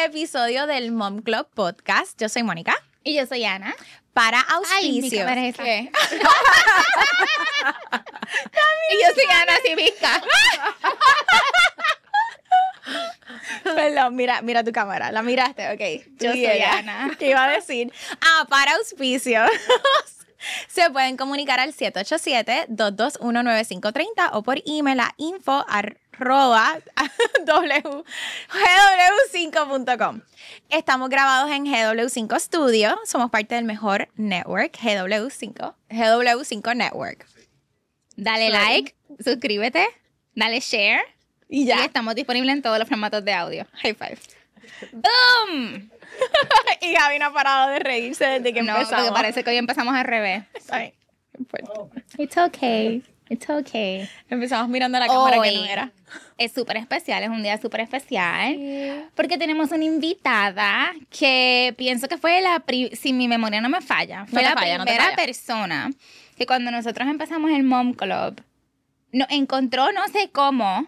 episodio del Mom Club Podcast. Yo soy Mónica. Y yo soy Ana. Para auspicios. Y yo soy Ana Civisca. Perdón, mira tu cámara. ¿La miraste? Ok. Yo soy Ana. ¿Qué iba a decir? Para auspicios. Se pueden comunicar al 787-221-9530 o por email a info@gw5.com. Estamos grabados en GW5 Studio. Somos parte del mejor network, GW5 Network. Dale like, suscríbete, dale share. Y ya. Y estamos disponibles en todos los formatos de audio. High five. ¡Boom! Y Gaby no ha parado de reírse desde que No, empezamos. porque parece que hoy empezamos al revés. Ay, It's okay. It's okay. empezamos mirando la cámara Hoy que no era. es súper especial, es un día súper especial. Porque tenemos una invitada que pienso que fue si mi memoria no me falla, fue la primera persona que cuando nosotros empezamos el Mom Club, nos encontró no sé cómo.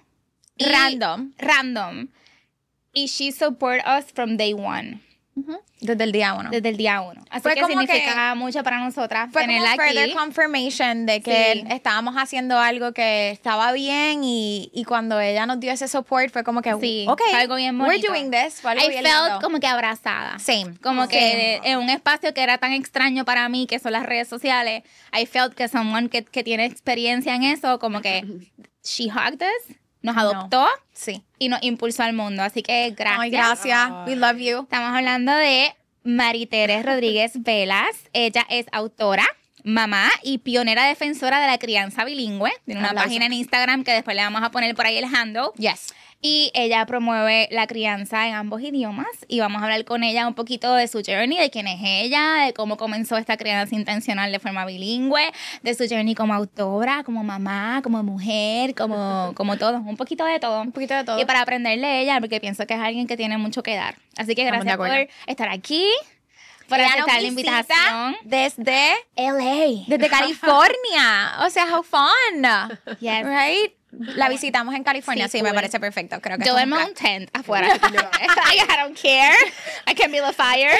Random. Y she support us from day one. Desde el día uno. Desde el día uno. Así Fue que como significa mucho para nosotras Fue tenerla como further aquí. confirmation de que Sí. estábamos haciendo algo que estaba bien y cuando ella nos dio ese support fue como que, Sí, ok, fue algo bien bonito. we're doing this. Fue algo I bien felt lindo. como que abrazada. Same. Como que Same. en un espacio que era tan extraño para mí, que son las redes sociales, I felt que someone que tiene experiencia en eso, como que she hugged us, nos adoptó Sí. y nos impulsó al mundo. Así que gracias. Ay, gracias. We love you. Estamos hablando de Maritere Rodríguez Velas. Ella es autora, mamá y pionera defensora de la crianza bilingüe. Tiene una Aplauso. página en Instagram que después le vamos a poner por ahí el handle. Yes. Y ella promueve la crianza en ambos idiomas. Y vamos a hablar con ella un poquito de su journey, de quién es ella, de cómo comenzó esta crianza intencional de forma bilingüe, de su journey como autora, como mamá, como mujer, como todo. Un poquito de todo. Un poquito de todo. Y para aprenderle de ella, porque pienso que es alguien que tiene mucho que dar. Así que Estamos de gracias por acuerdo. estar aquí, por Ella nos aceptar la visita invitación. desde LA. Desde California. O sea, how fun. Yes. Right? La visitamos en California. Sí, me cool. parece perfecto. Creo que Yo es un duermo en plan. un tent afuera. I don't care. I can build a fire.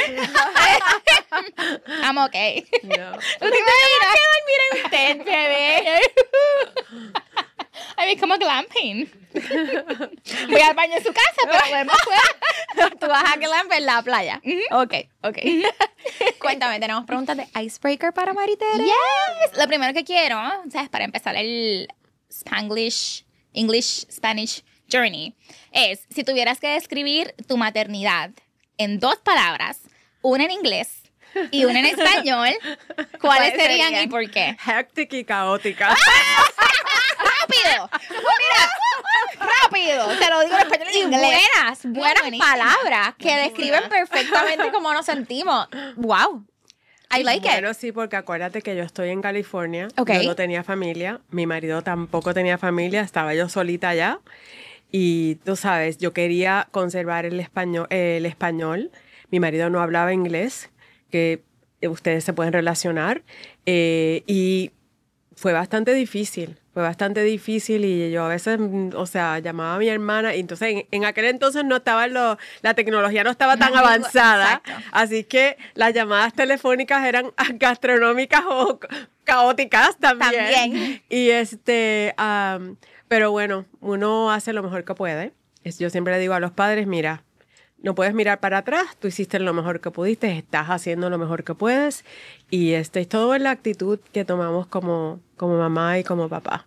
I'm okay. No. ¿Tú te imaginas que dormir en un tent, bebé? I mean, como glamping. Voy al baño en su casa, pero duermo afuera. Tú vas a Glamp en la playa. Ok. Cuéntame, tenemos preguntas de Icebreaker para Maritere. Yes. Lo primero que quiero, ¿sabes? Para empezar el English-Spanish journey, es si tuvieras que describir tu maternidad en 2 palabras, una en inglés y una en español, ¿cuáles serían y por qué? Hectic y caótica. ¡Rápido! ¡Mira! ¡Rápido! Te lo digo en español y en inglés. Buenas Buenísimo. palabras que describen perfectamente cómo nos sentimos. Wow. I like it. Bueno, sí, porque acuérdate que yo estoy en California. Ok. Yo no tenía familia. Mi marido tampoco tenía familia. Estaba yo solita allá. Y tú sabes, yo quería conservar el español. Mi marido no hablaba inglés, que ustedes se pueden relacionar. Y fue bastante difícil. Y yo a veces, o sea, llamaba a mi hermana y entonces en aquel entonces no estaba la tecnología no estaba tan avanzada. Exacto. Así que las llamadas telefónicas eran gastronómicas o caóticas también. Y pero bueno, uno hace lo mejor que puede. Yo siempre le digo a los padres, mira, no puedes mirar para atrás, tú hiciste lo mejor que pudiste, estás haciendo lo mejor que puedes y es todo en la actitud que tomamos como mamá y como papá.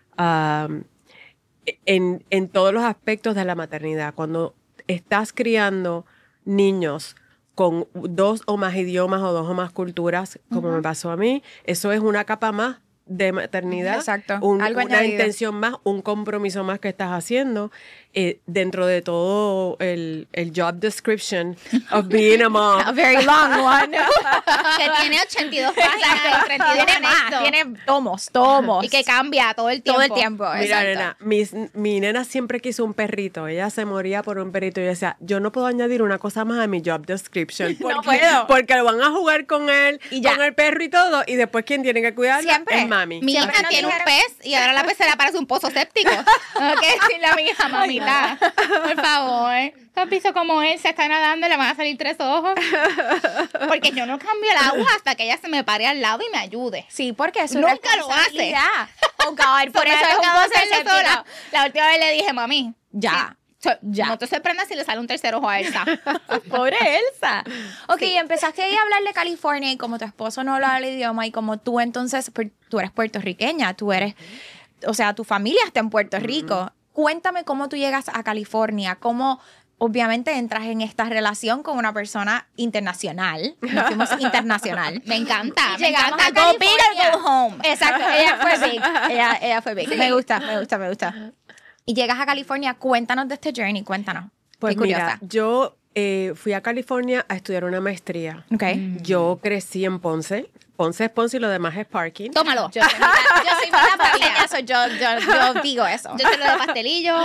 En todos los aspectos de la maternidad, cuando estás criando niños con 2 o más idiomas o 2 o más culturas, como me pasó a mí, eso es una capa más de maternidad. Exacto. Algo una añadido. intención más, un compromiso más que estás haciendo dentro de todo el job description of being a mom. A very long one. Que tiene 82 páginas, 32 Tiene más, anexos. tiene tomos. Y que cambia todo el tiempo. todo el tiempo. Mira, exacto. nena, mi nena siempre quiso un perrito. Ella se moría por un perrito. Y yo decía, yo no puedo añadir una cosa más a mi job description. No puedo. Porque van a jugar con él, Y ya. con el perro y todo. Y después, ¿quién tiene que cuidarla? Siempre. Es mami. Mi hija Siempre tiene nos un pez y ahora la pecera parece un pozo séptico. Tengo que decirle a mi hija, mamita, por favor, ¿has visto cómo él se está nadando y le van a salir 3 ojos? Porque yo no cambio el agua hasta que ella se me pare al lado y me ayude. Sí, porque eso Nunca lo hace. Oh, God, por eso es un tocado pozo hacerlo séptico. sola. La última vez le dije, mami, Ya. Ya. no te sorprendas si le sale un 3er ojo a Elsa. Pobre Elsa. Ok, empezaste ahí a hablar de California y como tu esposo no hablaba el idioma y como tú entonces, tú eres puertorriqueña, tú eres, o sea, tu familia está en Puerto Rico. Cuéntame cómo tú llegas a California, cómo obviamente entras en esta relación con una persona internacional. Nos fuimos internacional. Me encanta. Y Me llegamos encanta. a Go big or California. go home. Exacto, ella fue big. Ella fue big. Me gusta. Y llegas a California, cuéntanos de este journey, cuéntanos. Pues Qué curiosa. mira, yo fui a California a estudiar una maestría. Ok. Yo crecí en Ponce. Ponce es Ponce y lo demás es parking. Tómalo. Yo soy mitad paseña, yo digo eso. Yo te lo de pastelillo,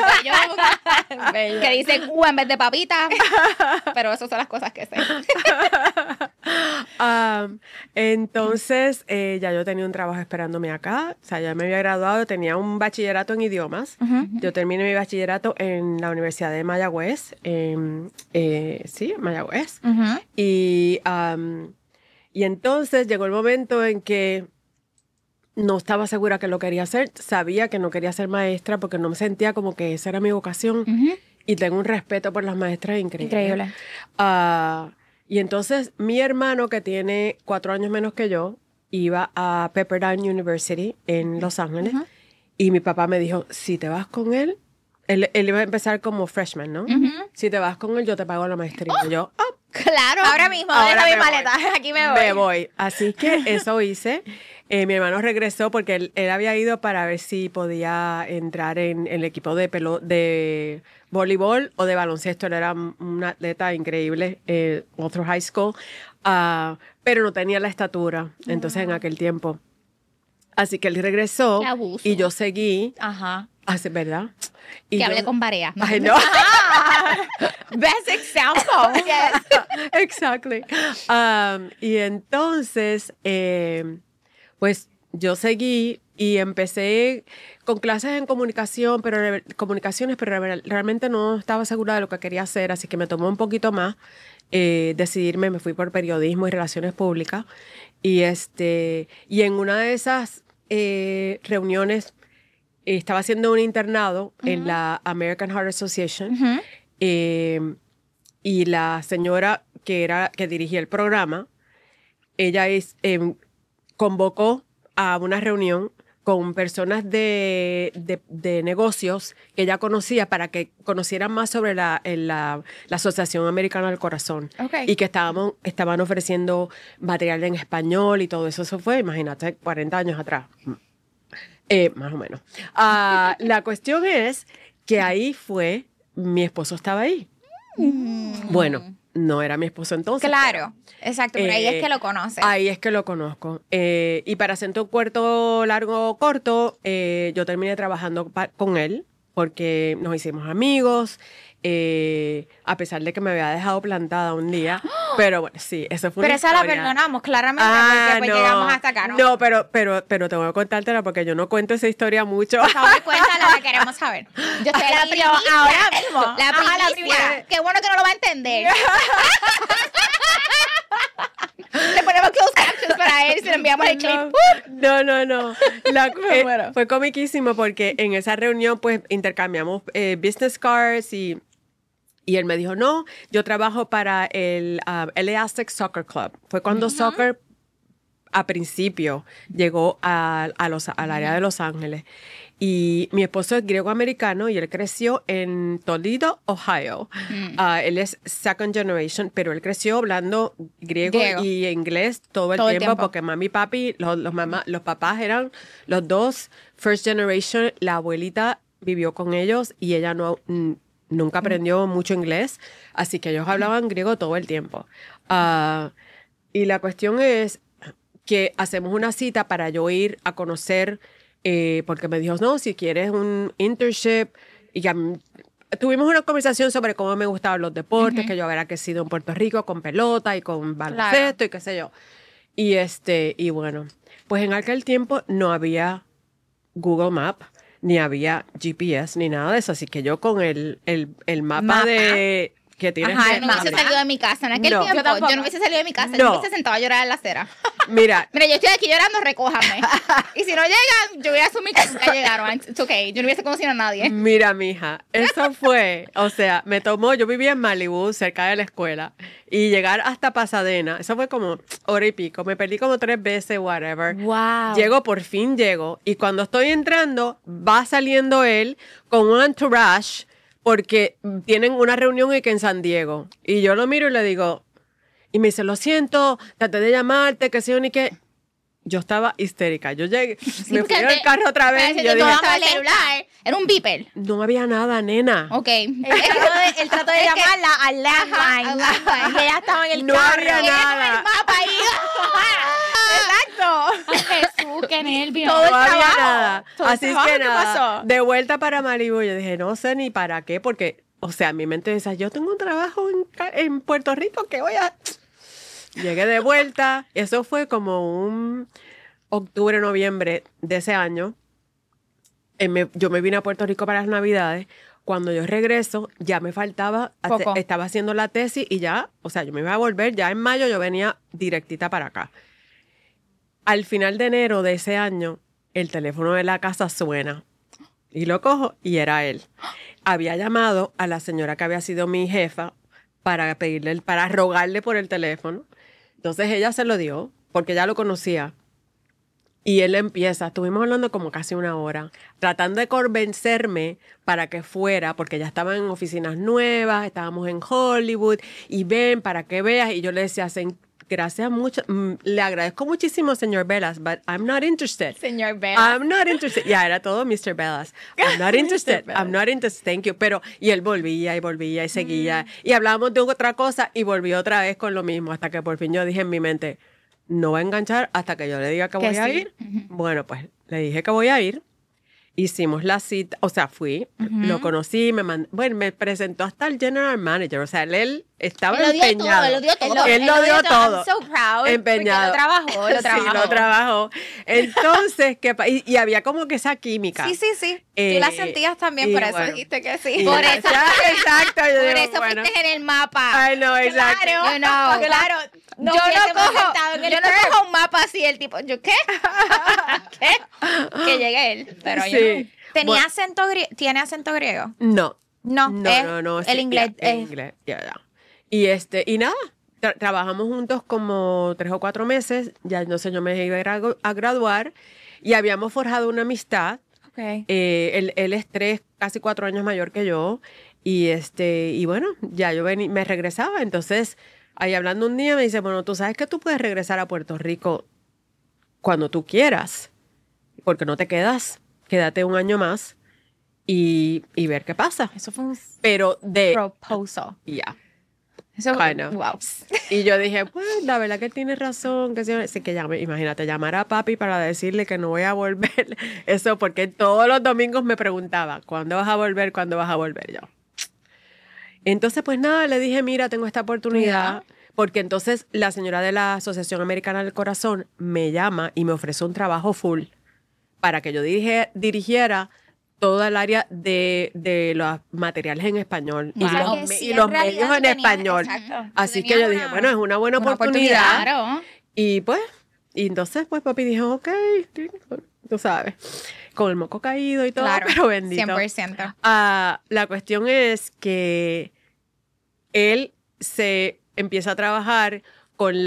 que dice U en vez de papita. Pero esas son las cosas que sé. Entonces, ya yo tenía un trabajo esperándome acá. O sea, ya me había graduado, tenía un bachillerato en idiomas. Yo terminé mi bachillerato en la Universidad de Mayagüez. Sí, Mayagüez. Y entonces llegó el momento en que no estaba segura que lo quería hacer. Sabía que no quería ser maestra porque no me sentía como que esa era mi vocación. Y tengo un respeto por las maestras increíble. Y entonces mi hermano, que tiene 4 años menos que yo, iba a Pepperdine University en Los Ángeles. Y mi papá me dijo, si te vas con él iba a empezar como freshman, ¿no? Si te vas con él, yo te pago la maestría. Y yo, Claro. Ahora mismo, Ahora deja mi me voy. maleta, aquí me voy. Me voy. Así que eso hice. Mi hermano regresó porque él había ido para ver si podía entrar en el equipo de voleibol o de baloncesto. Él era un atleta increíble, otro high school, pero no tenía la estatura, entonces en aquel tiempo. Así que él regresó Qué abuso. y yo seguí. Ajá. ¿Verdad? Y Que yo- hable con Barea. Ay, no. Best example. Exactly. Y entonces, pues yo seguí y empecé con clases en comunicación, comunicaciones, pero realmente no estaba segura de lo que quería hacer, así que me tomó un poquito más decidirme. Me fui por periodismo y relaciones públicas y en una de esas reuniones estaba haciendo un internado en la American Heart Association. Y la señora que dirigía el programa, ella convocó a una reunión con personas de negocios que ella conocía para que conocieran más sobre la Asociación Americana del Corazón. Okay. Y que estaban ofreciendo material en español y todo eso. Eso fue, imagínate, 40 años atrás. Más o menos. La cuestión es que ahí mi esposo estaba ahí. Bueno, no era mi esposo entonces. Claro, exacto, pero ahí es que lo conoces. Ahí es que lo conozco. Y para hacer un cuento largo corto, yo terminé trabajando con él porque nos hicimos amigos, a pesar de que me había dejado plantada un día. Pero bueno, sí, eso fue Pero una esa la historia. perdonamos, claramente, porque pues llegamos hasta acá, ¿no? No, pero tengo que contártela porque yo no cuento esa historia mucho. Por favor, cuéntala, la queremos saber. Yo estoy La la primicia. ahora mismo. La Ajá, la primicia. primera. Qué bueno que no lo va a entender. Le ponemos closed captions para él si le enviamos el clip. No. Fue comiquísimo porque en esa reunión pues intercambiamos business cards y él me dijo, no, yo trabajo para el LA Aztecs Soccer Club. Fue cuando soccer a principio llegó al área de Los Ángeles. Y mi esposo es griego-americano y él creció en Toledo, Ohio. Él es second generation, pero él creció hablando griego. Y inglés todo el tiempo porque mami y papi, los papás eran los dos first generation. La abuelita vivió con ellos y ella nunca aprendió mucho inglés, así que ellos hablaban griego todo el tiempo. Y la cuestión es que hacemos una cita para yo ir a conocer, porque me dijo, no, si quieres un internship. Y ya tuvimos una conversación sobre cómo me gustaban los deportes, que yo había crecido en Puerto Rico con pelota y con baloncesto y qué sé yo. Y bueno, Pues en aquel tiempo no había Google Maps, ni había GPS, ni nada de eso. Así que yo con el mapa de... que tienes Ajá, que Yo no hubiese abrir. salido de mi casa en aquel No. tiempo. Yo Yo no hubiese salido de mi casa. No. Yo me hubiese sentado a llorar en la acera. Mira, Mira, yo estoy aquí llorando, recójame. Y si no llegan, yo voy a asumir que nunca llegaron. It's okay. Yo no hubiese conocido a nadie. mira, mija, eso fue, o sea, me tomó, yo vivía en Malibu, cerca de la escuela, y llegar hasta Pasadena, eso fue como hora y pico, me perdí como 3 veces, whatever. Wow. Por fin llego, y cuando estoy entrando, va saliendo él con un entourage, porque tienen una reunión en San Diego. Y yo lo miro y le digo, y me dice, lo siento, traté de llamarte, que sí o ni qué. Yo estaba histérica. Yo llegué, me fui al carro otra vez y yo dije, estaba el celular. Era un beeper. no había nada, nena. Ok. Él trató de llamarla al landline. Y ella estaba en el No carro. había Y ella con nada. el mapa ahí. Exacto. Jesús, qué nervio. Todo el No había trabajo. nada. Todo el Así es trabajo que que nada, pasó. de vuelta para Malibu, yo dije, no sé ni para qué, porque, o sea, mi mente decía, yo tengo un trabajo en Puerto Rico que voy a... Llegué de vuelta, eso fue como un octubre, noviembre de ese año. Yo me vine a Puerto Rico para las Navidades. Cuando yo regreso, ya me faltaba, Poco. estaba haciendo la tesis y ya, o sea, yo me iba a volver, ya en mayo yo venía directita para acá. Al final de enero de ese año, el teléfono de la casa suena y lo cojo y era él. Había llamado a la señora que había sido mi jefa para rogarle por el teléfono. Entonces ella se lo dio porque ya lo conocía. Y él empieza, estuvimos hablando como casi 1 hora, tratando de convencerme para que fuera, porque ya estaban en oficinas nuevas, estábamos en Hollywood, y ven, para que veas. Y yo le decía, gracias mucho, le agradezco muchísimo, señor Velas, but I'm not interested. Señor Bella. I'm not interested. Ya, era todo Mr. Velas. I'm not interested. I'm not interested. Thank you. Pero, y él volvía y seguía. Y hablábamos de otra cosa y volvió otra vez con lo mismo, hasta que por fin yo dije en mi mente, no va a enganchar hasta que yo le diga que voy a ir. Bueno, pues le dije que voy a ir. Hicimos la cita, o sea, fui, lo conocí, me presentó hasta el general manager, o sea, él estaba Él lo dio empeñado. todo, él lo dio todo. Él lo dio todo. I'm so proud. Empeñado. Porque lo trabajó. Sí, lo trabajó. Entonces, y había como que esa química. Sí. Tú la sentías también, y por eso bueno, dijiste que sí. y Por eso. exacto. Yo Por digo, eso bueno. fuiste en el mapa. Ay, no, exacto. Yo no. Claro. Yo no cojo un mapa así, el tipo, ¿yo qué? ¿Qué? Que llegue él, pero yo no. Sí. ¿Tenía acento ¿Tiene acento griego? No. No, No. el inglés El es- inglés, ya. Y nada, trabajamos juntos como 3 o 4 meses. Ya no sé, yo me iba a ir a graduar y habíamos forjado una amistad. Okay. Él es casi 4 años mayor que yo. Y bueno, ya yo me regresaba. Entonces, ahí hablando un día me dice, bueno, tú sabes que tú puedes regresar a Puerto Rico cuando tú quieras. Porque no te quedas. Quédate 1 año más y ver qué pasa. Eso fue un Pero proposal. ya. Eso Kind of. wow. Y yo dije, pues, la verdad que tienes razón. Que sí, que imagínate, llamar a papi para decirle que no voy a volver. Eso, porque todos los domingos me preguntaba, ¿cuándo vas a volver? ¿Cuándo vas a volver? Yo. Entonces, pues nada, le dije, mira, tengo esta oportunidad. Porque entonces la señora de la Asociación Americana del Corazón me llama y me ofrece un trabajo full para que yo dirigiera toda el área de los materiales en español Wow. y los medios en español. Exacto. Así que yo dije, bueno, es una buena oportunidad. Claro. Y pues, entonces pues papi dijo, ok, tú sabes, con el moco caído y todo, Claro, pero bendito. 100%. La cuestión es que él se empieza a trabajar con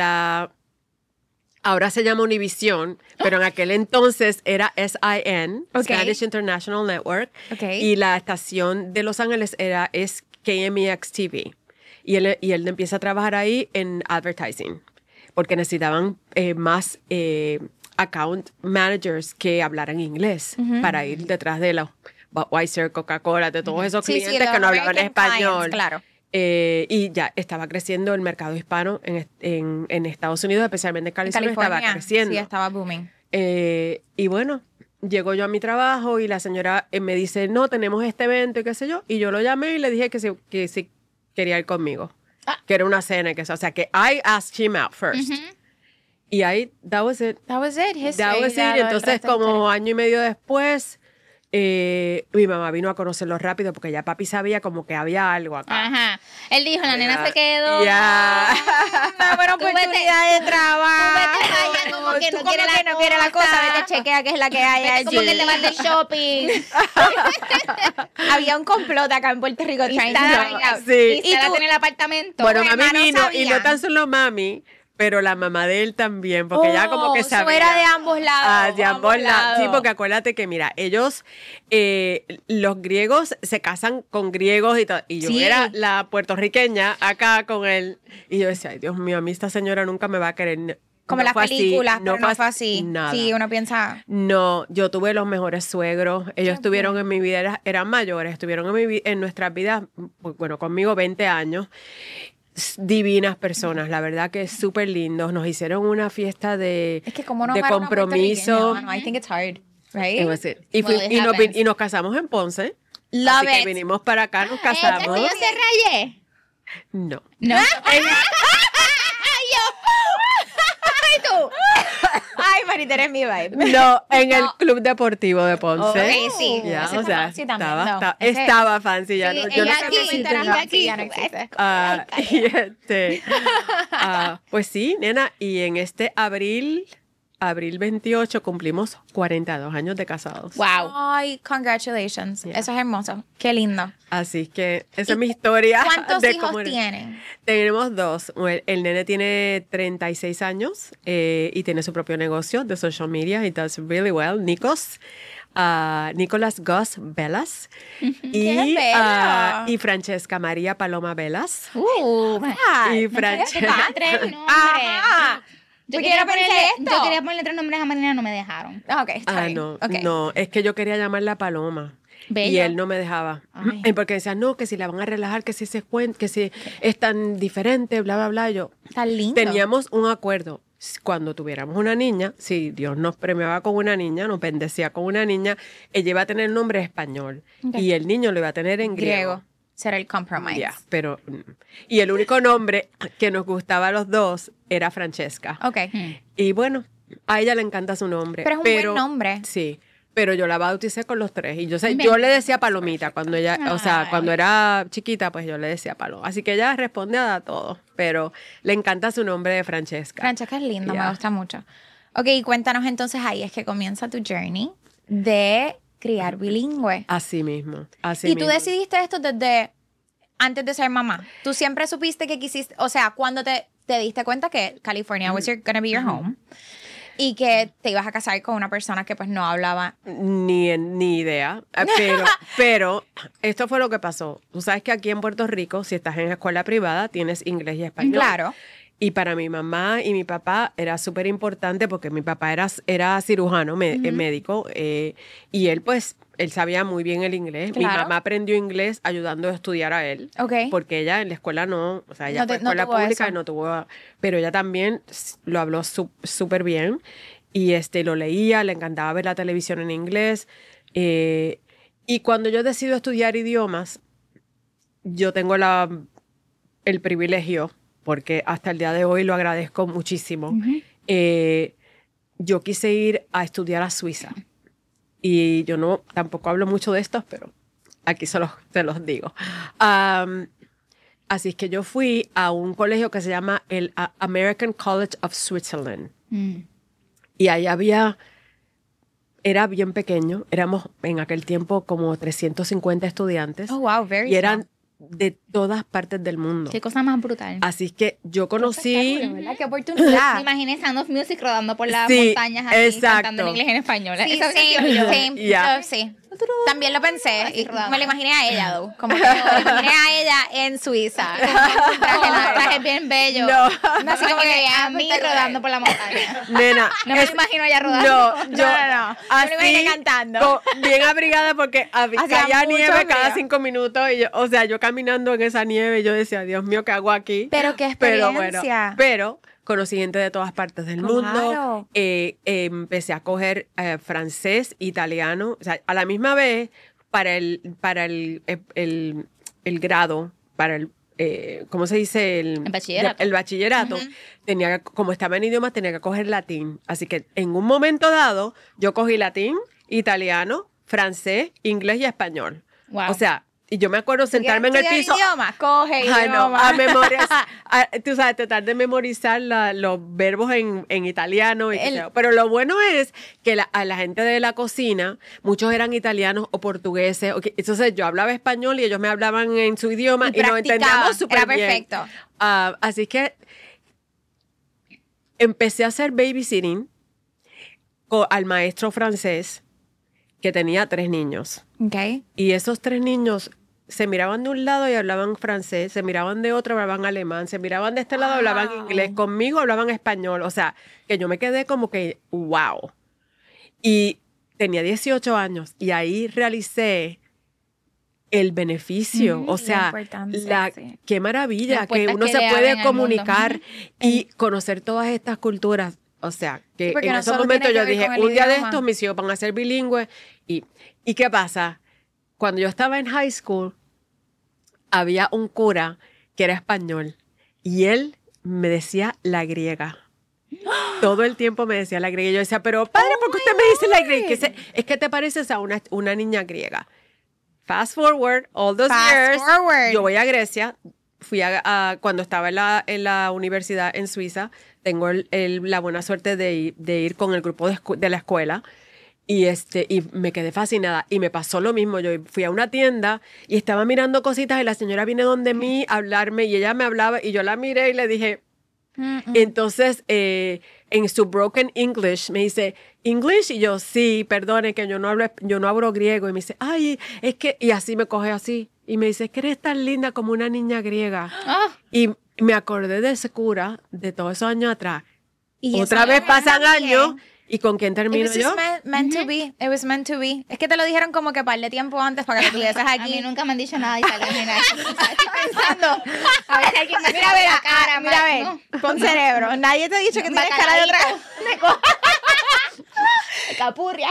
ahora se llama Univision, pero en aquel entonces era SIN, Ok. Spanish International Network, Ok. y la estación de Los Ángeles es KMEX TV. Y él empieza a trabajar ahí en advertising, porque necesitaban más account managers que hablaran inglés para ir detrás de los Budweiser, Coca-Cola, de todos esos clientes que no hablaban American español. clients, claro. Y ya estaba creciendo el mercado hispano en Estados Unidos, especialmente en California, estaba creciendo. Sí, estaba booming. Y bueno, llego yo a mi trabajo y la señora me dice, no, tenemos este evento y qué sé yo. Y yo lo llamé y le dije que sí quería ir conmigo. Que era una cena y que eso. O sea, que I asked him out first. Y ahí, that was it. That was it. History. That was it. Ya, el Entonces, resto es como año y medio después, mi mamá vino a conocerlo rápido porque ya papi sabía como que había algo acá. Ajá. Él dijo, la nena se quedó. Ya. una buena Tú vete- oportunidad de trabajo. vete allá como que Tú no como quiere que la no quiere la cosa, cosa. vete chequea qué es la que hay Vete allí. como que te vas de shopping. Había un complot acá en Puerto Rico. Y trying to está find out. Sí. y tú- en el apartamento. Bueno, tu mami hermano vino y sabía. no tan solo mami, pero la mamá de él también, porque ella como que so sabía. era de ambos lados. Ah, de ambos lados. Sí, porque acuérdate que, mira, ellos, los griegos se casan con griegos y todo. Y yo Sí. era la puertorriqueña acá con él. Y yo decía, ay, Dios mío, a mí esta señora nunca me va a querer. Como No las fue así, películas, pero no fue fue así. Nada. Sí, uno piensa... No, yo tuve los mejores suegros. Ellos estuvieron en mi vida, eran mayores, estuvieron en nuestras vidas, bueno, conmigo 20 años. Divinas personas, la verdad que es súper lindos. Nos hicieron una fiesta de Es que como no de agarra una compromiso. puertorriqueña, I think it's hard, right? It was it. Y, Well, it nos, happens. y nos casamos en Ponce. Love así it. que vinimos para acá, nos ¿Este casamos. tío se rayé? No. No. Ay, tú. Ay, Marita, eres mi vibe. No, en el Club Deportivo de Ponce. Ok, sí. Ya, Ese o está sea, fancy también, estaba, no. estaba, Ese- estaba fancy. Ya Sí, no, yo no ella sé aquí, si ella existe. aquí. ya no existe. Pues sí, nena, y en este abril 28 cumplimos 42 años de casados. Wow. Ay, congratulations. Yeah. Eso es hermoso. Qué lindo. Así que esa es mi historia. ¿Cuántos de hijos cómo era. tienen? Tenemos dos. El nene tiene 36 años y tiene su propio negocio de social media. He does really well. Nicolás Gus Velas y, bello! y Francesca María Paloma Velas. Ay, Y Francesca. Ah, tres nombres. Ajá. Yo ¿Por qué quería, no pensé ponerle, esto? yo quería ponerle tres nombres a Marina, no me dejaron. Ok, está bien. No, Ok. no, es que yo quería llamarla Paloma. Bello. Y él no me dejaba. Ay. Porque decía, no, que si la van a relajar, que si que si es tan diferente, bla, bla, bla. Yo, Está lindo. teníamos un acuerdo. Cuando tuviéramos una niña, si Dios nos premiaba con una niña, nos bendecía con una niña, ella iba a tener el nombre español Ok. y el niño lo iba a tener en griego. Será el compromise. Ya, pero y el único nombre que nos gustaba a los dos era Francesca. Ok. Y bueno, a ella le encanta su nombre. Pero es un buen nombre. Sí, pero yo la bauticé con los tres. Y yo Bien. yo le decía Palomita cuando ella, o sea, Ay. cuando era chiquita, pues yo le decía Paloma. Así que ella responde a todo, pero le encanta su nombre de Francesca. Francesca es lindo, Yeah. me gusta mucho. Ok, cuéntanos entonces ahí es que comienza tu journey de criar bilingüe. Así mismo, así Y mismo. tú decidiste esto desde antes de ser mamá. Tú siempre supiste que quisiste, o sea, cuando te diste cuenta que California was gonna be your home y que te ibas a casar con una persona que pues no hablaba. Ni idea. Pero esto fue lo que pasó. Tú sabes que aquí en Puerto Rico, si estás en escuela privada, tienes inglés y español. Claro. Y para mi mamá y mi papá era súper importante porque mi papá era cirujano, médico, y él pues, él sabía muy bien el inglés. Mi Claro. mamá aprendió inglés ayudando a estudiar a él. Ok. Porque ella en la escuela no, o sea, ella No fue te- no escuela tuvo pública eso. y no tuvo, pero ella también lo habló súper bien y lo leía, le encantaba ver la televisión en inglés. Y cuando yo decido estudiar idiomas, yo tengo el privilegio, porque hasta el día de hoy lo agradezco muchísimo. Yo quise ir a estudiar a Suiza. Y yo tampoco hablo mucho de estos, pero aquí se los digo. Así es que yo fui a un colegio que se llama el American College of Switzerland. Y ahí era bien pequeño, éramos en aquel tiempo como 350 estudiantes. Oh, wow, very Y eran small. de todas partes del mundo. Qué cosa más brutal. Así que yo conocí... Espectáculo, ¿verdad? Qué oportunidad. Me imaginé Sound of Music rodando por las Sí, montañas así, exacto. cantando en inglés y en español. Sí, Eso sí, hubiese sido yo. sí, Ya. yo sí. También lo pensé. Así Y rodando. me lo imaginé a ella, though. Como que me lo imaginé a ella en Suiza. Traje bien bello. No. Así como que a mí rodando por la montaña. Nena, No me lo imagino allá rodando. No, yo no. Yo me lo imaginé cantando. Bien abrigada porque Hacía caía mucho nieve cada frío. 5 minutos. Y yo caminando en esa nieve, yo decía, Dios mío, ¿qué hago aquí? Pero qué Pero experiencia. pero conocí gente de todas partes del Claro. mundo. Empecé a coger francés, italiano. O sea, a la misma vez, para el grado, para ¿cómo se dice? El bachillerato. El bachillerato. Como estaba en idiomas, tenía que coger latín. Así que en un momento dado, yo cogí latín, italiano, francés, inglés y español. Wow. O sea, y yo me acuerdo sentarme en el piso. Idioma, coge Ay, no, idioma. a memorizar, tú sabes, tratar de memorizar los verbos en italiano. Pero lo bueno es que a la gente de la cocina, muchos eran italianos o portugueses. Entonces yo hablaba español y ellos me hablaban en su idioma y nos entendíamos súper bien. Era perfecto. Así que empecé a hacer babysitting al maestro francés que tenía 3 niños. Okay. Y esos 3 niños se miraban de un lado y hablaban francés, se miraban de otro, hablaban alemán, se miraban de este lado, hablaban inglés, conmigo hablaban español. O sea, que yo me quedé como que, wow. Y tenía 18 años y ahí realicé el beneficio. O sea, sí. qué maravilla que uno se puede comunicar y conocer todas estas culturas. O sea, que en esos momentos yo dije, un día de estos mis hijos van a ser bilingües. ¿Y qué pasa? Cuando yo estaba en high school, había un cura que era español y él me decía la griega. Todo el tiempo me decía la griega. Y yo decía, pero padre, ¿por qué usted me dice la griega? Es que te pareces a una niña griega. Fast forward, all those years, yo voy a Grecia. Fui cuando estaba en la universidad en Suiza, tengo la buena suerte de ir con el grupo de la escuela y me quedé fascinada. Y me pasó lo mismo. Yo fui a una tienda y estaba mirando cositas y la señora viene donde mí a hablarme y ella me hablaba y yo la miré y le dije... Entonces, en su broken English, me dice, ¿English? Y yo, sí, perdone que yo no hablo griego. Y me dice, ay, es que... Y así me coge así. Y me dice, es que eres tan linda como una niña griega. Y me acordé de ese cura de todos esos años atrás. Y otra vez pasan años. ¿Y con quién termino yo? It was meant to be. It was meant to be. Es que te lo dijeron como que par de tiempo antes para que lo tuvieses aquí. A mí nunca me han dicho nada de italiano. Estoy pensando. A ver si alguien me mira la cara. Mira a ver, con cerebro. Nadie te ha dicho que tienes cara de otra. Capurria.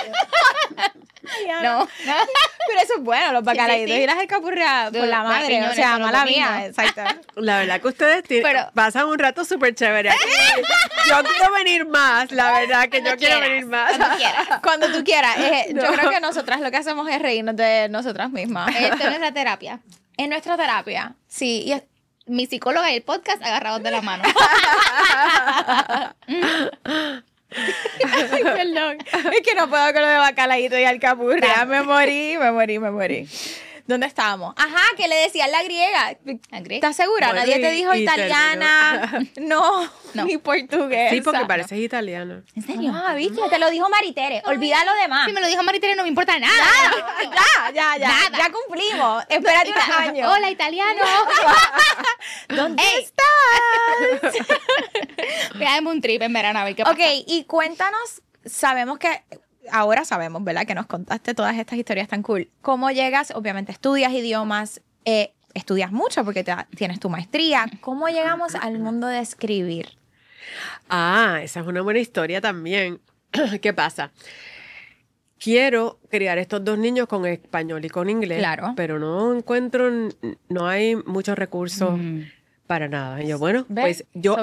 No. Pero eso es bueno, los bacalaitos y las alcapurrias por la madre. O sea, mala mía. Exacto. La verdad que ustedes pasan un rato súper chévere aquí. Yo quiero venir más, la verdad que yo quiero venir más. Cuando tú quieras. Yo creo que nosotras lo que hacemos es reírnos de nosotras mismas. Esto es nuestra terapia. Es nuestra terapia. Sí. Y mi psicóloga y el podcast agarrados de la mano. Perdón. Es que no puedo con lo de bacalaíto y alcapurria. Me morí. ¿Dónde estábamos? Ajá, que le decían la griega. ¿Estás segura? Bueno, nadie te dijo italiana. No, ni portuguesa. Sí, porque pareces italiana. ¿En serio? Ah, ¿viste? Te lo dijo Maritere. Olvida lo demás. Si me lo dijo Maritere no me importa nada. Ya cumplimos. Espérate unos años. Hola, italiano. ¿Dónde estás? Voy a darme un trip en verano a ver qué pasa. Ok, y cuéntanos, ahora sabemos, ¿verdad? Que nos contaste todas estas historias tan cool. ¿Cómo llegas? Obviamente estudias idiomas, estudias mucho porque tienes tu maestría. ¿Cómo llegamos al mundo de escribir? Esa es una buena historia también. ¿Qué pasa? Quiero criar estos 2 niños con español y con inglés. Claro. Pero no hay muchos recursos para nada. Y yo, bueno, pues yo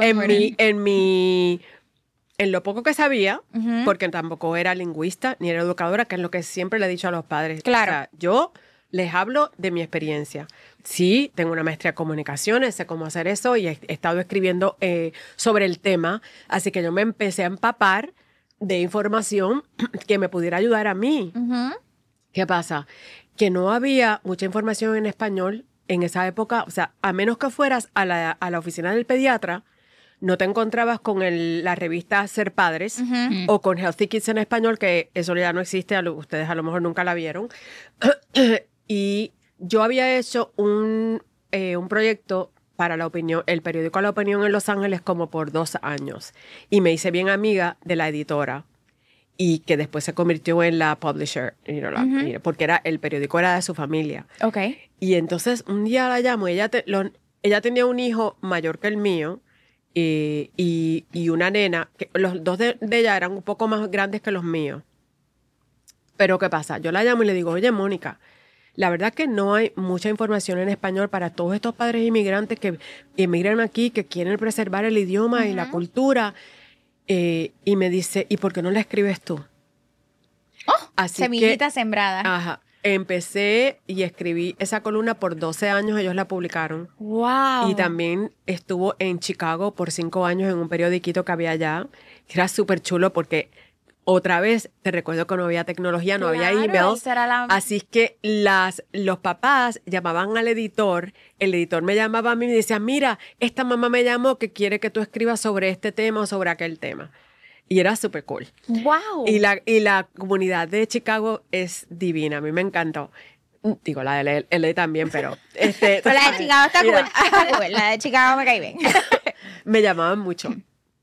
en lo poco que sabía, porque tampoco era lingüista ni era educadora, que es lo que siempre le he dicho a los padres. Claro. O sea, yo les hablo de mi experiencia. Sí, tengo una maestría en comunicaciones, sé cómo hacer eso y he estado escribiendo sobre el tema. Así que yo me empecé a empapar de información que me pudiera ayudar a mí. ¿Qué pasa? Que no había mucha información en español en esa época. O sea, a menos que fueras a la oficina del pediatra, no te encontrabas con la revista Ser Padres o con Healthy Kids en español, que eso ya no existe, ustedes a lo mejor nunca la vieron. Y yo había hecho un proyecto para el periódico La Opinión en Los Ángeles como por 2 años. Y me hice bien amiga de la editora y que después se convirtió en la publisher, porque el periódico era de su familia. Ok. Y entonces un día la llamo, ella tenía un hijo mayor que el mío, y una nena, que los 2 de ella eran un poco más grandes que los míos. Pero ¿qué pasa? Yo la llamo y le digo, oye, Mónica, la verdad que no hay mucha información en español para todos estos padres inmigrantes que emigran aquí, que quieren preservar el idioma y la cultura. Y me dice, ¿y por qué no la escribes tú? Así semillita sembrada. Ajá. Empecé y escribí esa columna por 12 años, ellos la publicaron. ¡Wow! Y también estuvo en Chicago por 5 años en un periodiquito que había allá. Era súper chulo porque otra vez, te recuerdo que no había tecnología, no había emails. Así que los papás llamaban al editor, el editor me llamaba a mí y me decía, mira, esta mamá me llamó que quiere que tú escribas sobre este tema o sobre aquel tema. Y era súper cool. ¡Wow! Y la comunidad de Chicago es divina. A mí me encantó. Digo, la de LA también, pero... pero la de Chicago está cool. La de Chicago me cae bien. Me llamaban mucho.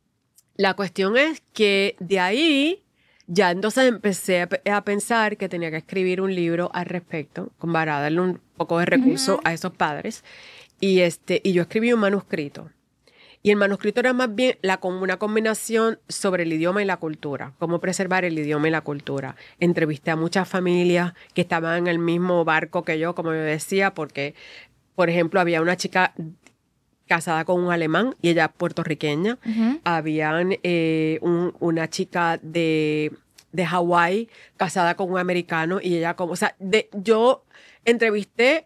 La cuestión es que de ahí ya entonces empecé a pensar que tenía que escribir un libro al respecto, para darle un poco de recurso a esos padres. Y yo escribí un manuscrito. Y el manuscrito era más bien una combinación sobre el idioma y la cultura, cómo preservar el idioma y la cultura. Entrevisté a muchas familias que estaban en el mismo barco que yo, como yo decía, porque, por ejemplo, había una chica casada con un alemán y ella puertorriqueña. Habían una chica de Hawái casada con un americano y ella como... O sea, yo entrevisté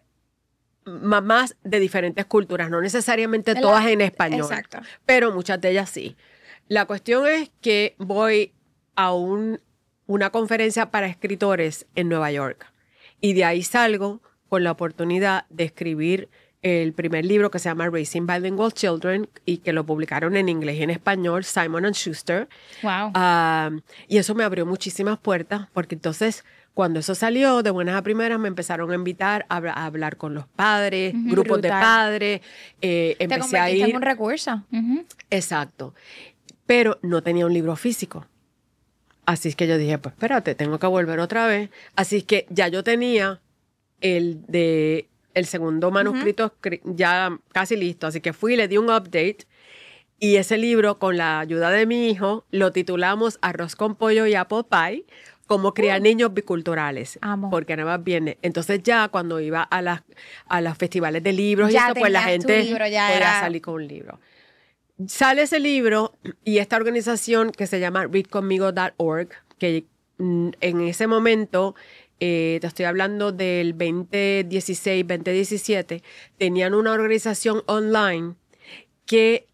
mamás de diferentes culturas, no necesariamente todas en español, exacto, pero muchas de ellas sí. La cuestión es que voy a una conferencia para escritores en Nueva York y de ahí salgo con la oportunidad de escribir el primer libro que se llama Raising Bilingual Children y que lo publicaron en inglés y en español, Simon & Schuster. Wow. Y eso me abrió muchísimas puertas porque entonces... Cuando eso salió, de buenas a primeras, me empezaron a invitar a hablar con los padres, grupos de padres. Empecé a ir... en un recurso. Exacto. Pero no tenía un libro físico. Así es que yo dije, pues espérate, tengo que volver otra vez. Así es que ya yo tenía el segundo manuscrito ya casi listo. Así que fui y le di un update. Y ese libro, con la ayuda de mi hijo, lo titulamos Arroz con pollo y apple pie. Como criar niños biculturales. Amo. Porque nada más viene. Entonces ya cuando iba a los festivales de libros y ya eso, pues la gente podía salir con un libro. Sale ese libro y esta organización que se llama readconmigo.org, que en ese momento, te estoy hablando del 2016, 2017, tenían una organización online que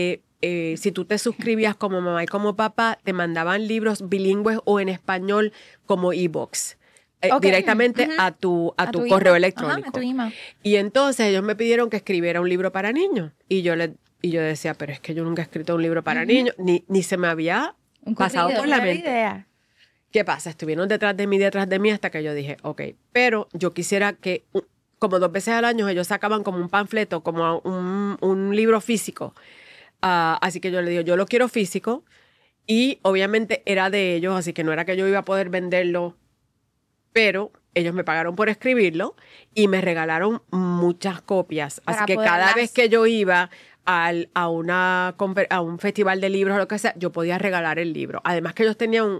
si tú te suscribías como mamá y como papá, te mandaban libros bilingües o en español como e-books. Directamente a tu correo electrónico. A tu email. Y entonces ellos me pidieron que escribiera un libro para niños. Y yo decía, pero es que yo nunca he escrito un libro para niños. Ni se me había pasado por la mente. Idea. ¿Qué pasa? Estuvieron detrás de mí, hasta que yo dije, ok, pero yo quisiera que, como 2 veces al año, ellos sacaban como un panfleto, como un libro físico. Así que yo le digo, yo lo quiero físico y obviamente era de ellos, así que no era que yo iba a poder venderlo, pero ellos me pagaron por escribirlo y me regalaron muchas copias. Así que cada vez que yo iba a un festival de libros o lo que sea, yo podía regalar el libro. Además que ellos tenían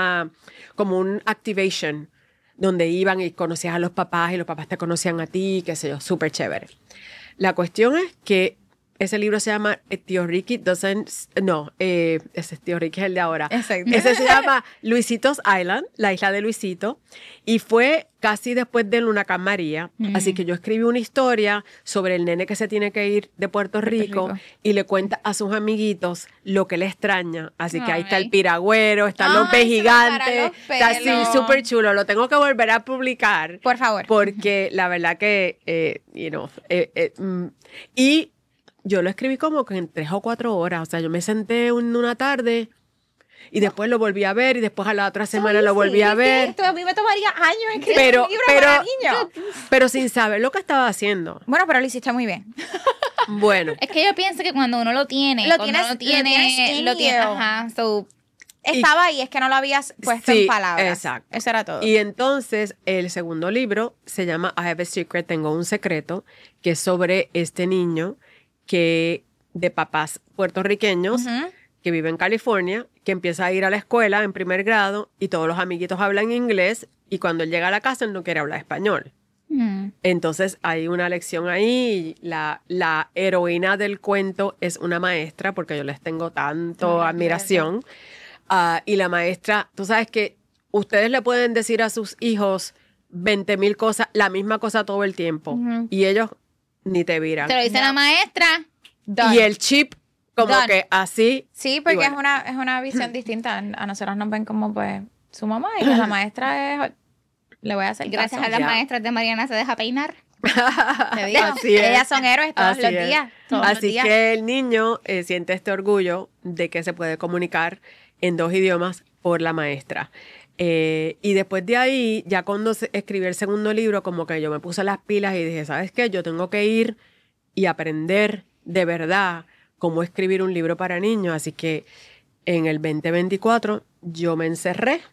como un activation donde iban y conocías a los papás y los papás te conocían a ti, qué sé yo, súper chévere. La cuestión es que ese libro se llama Tío Ricky Doesn't... No, ese Tío Ricky es el de ahora. Exacto. Ese se llama Luisito's Island, la isla de Luisito. Y fue casi después del huracán María. Así que yo escribí una historia sobre el nene que se tiene que ir de Puerto Rico y le cuenta a sus amiguitos lo que le extraña. Así que ahí está el piragüero, están los peces gigantes. Está así, súper chulo. Lo tengo que volver a publicar. Por favor. Porque la verdad que, y yo lo escribí como que en 3 o 4 horas. O sea, yo me senté una tarde y después lo volví a ver y después a la otra semana lo volví a ver. Esto a mí me tomaría años escribir un libro para niños. Pero sin saber lo que estaba haciendo. Bueno, pero lo hiciste muy bien. Bueno. Es que yo pienso que cuando uno lo tiene, ajá, estaba ahí, es que no lo habías puesto en palabras. Exacto. Eso era todo. Y entonces el segundo libro se llama I Have a Secret, Tengo un secreto, que es sobre este niño de papás puertorriqueños que vive en California, que empieza a ir a la escuela en primer grado y todos los amiguitos hablan inglés y cuando él llega a la casa él no quiere hablar español. Entonces hay una lección ahí. La heroína del cuento es una maestra, porque yo les tengo tanto admiración. Y la maestra, tú sabes que ustedes le pueden decir a sus hijos 20,000 cosas, la misma cosa todo el tiempo. Y ellos ni te viran. Te lo dice la maestra. Y el chip, como que así. Sí, porque es una visión distinta. A nosotros nos ven como, pues, su mamá, y la maestra es... Le voy a hacer Gracias caso. a las maestras de Mariana se deja peinar. Te digo, Así es. ellas son héroes todos Así los es. días. Todos Así los días. que el niño siente este orgullo de que se puede comunicar en 2 idiomas por la maestra. Y después de ahí, ya cuando escribí el segundo libro, como que yo me puse las pilas y dije, ¿sabes qué? Yo tengo que ir y aprender de verdad cómo escribir un libro para niños. Así que en el 2024 yo me encerré.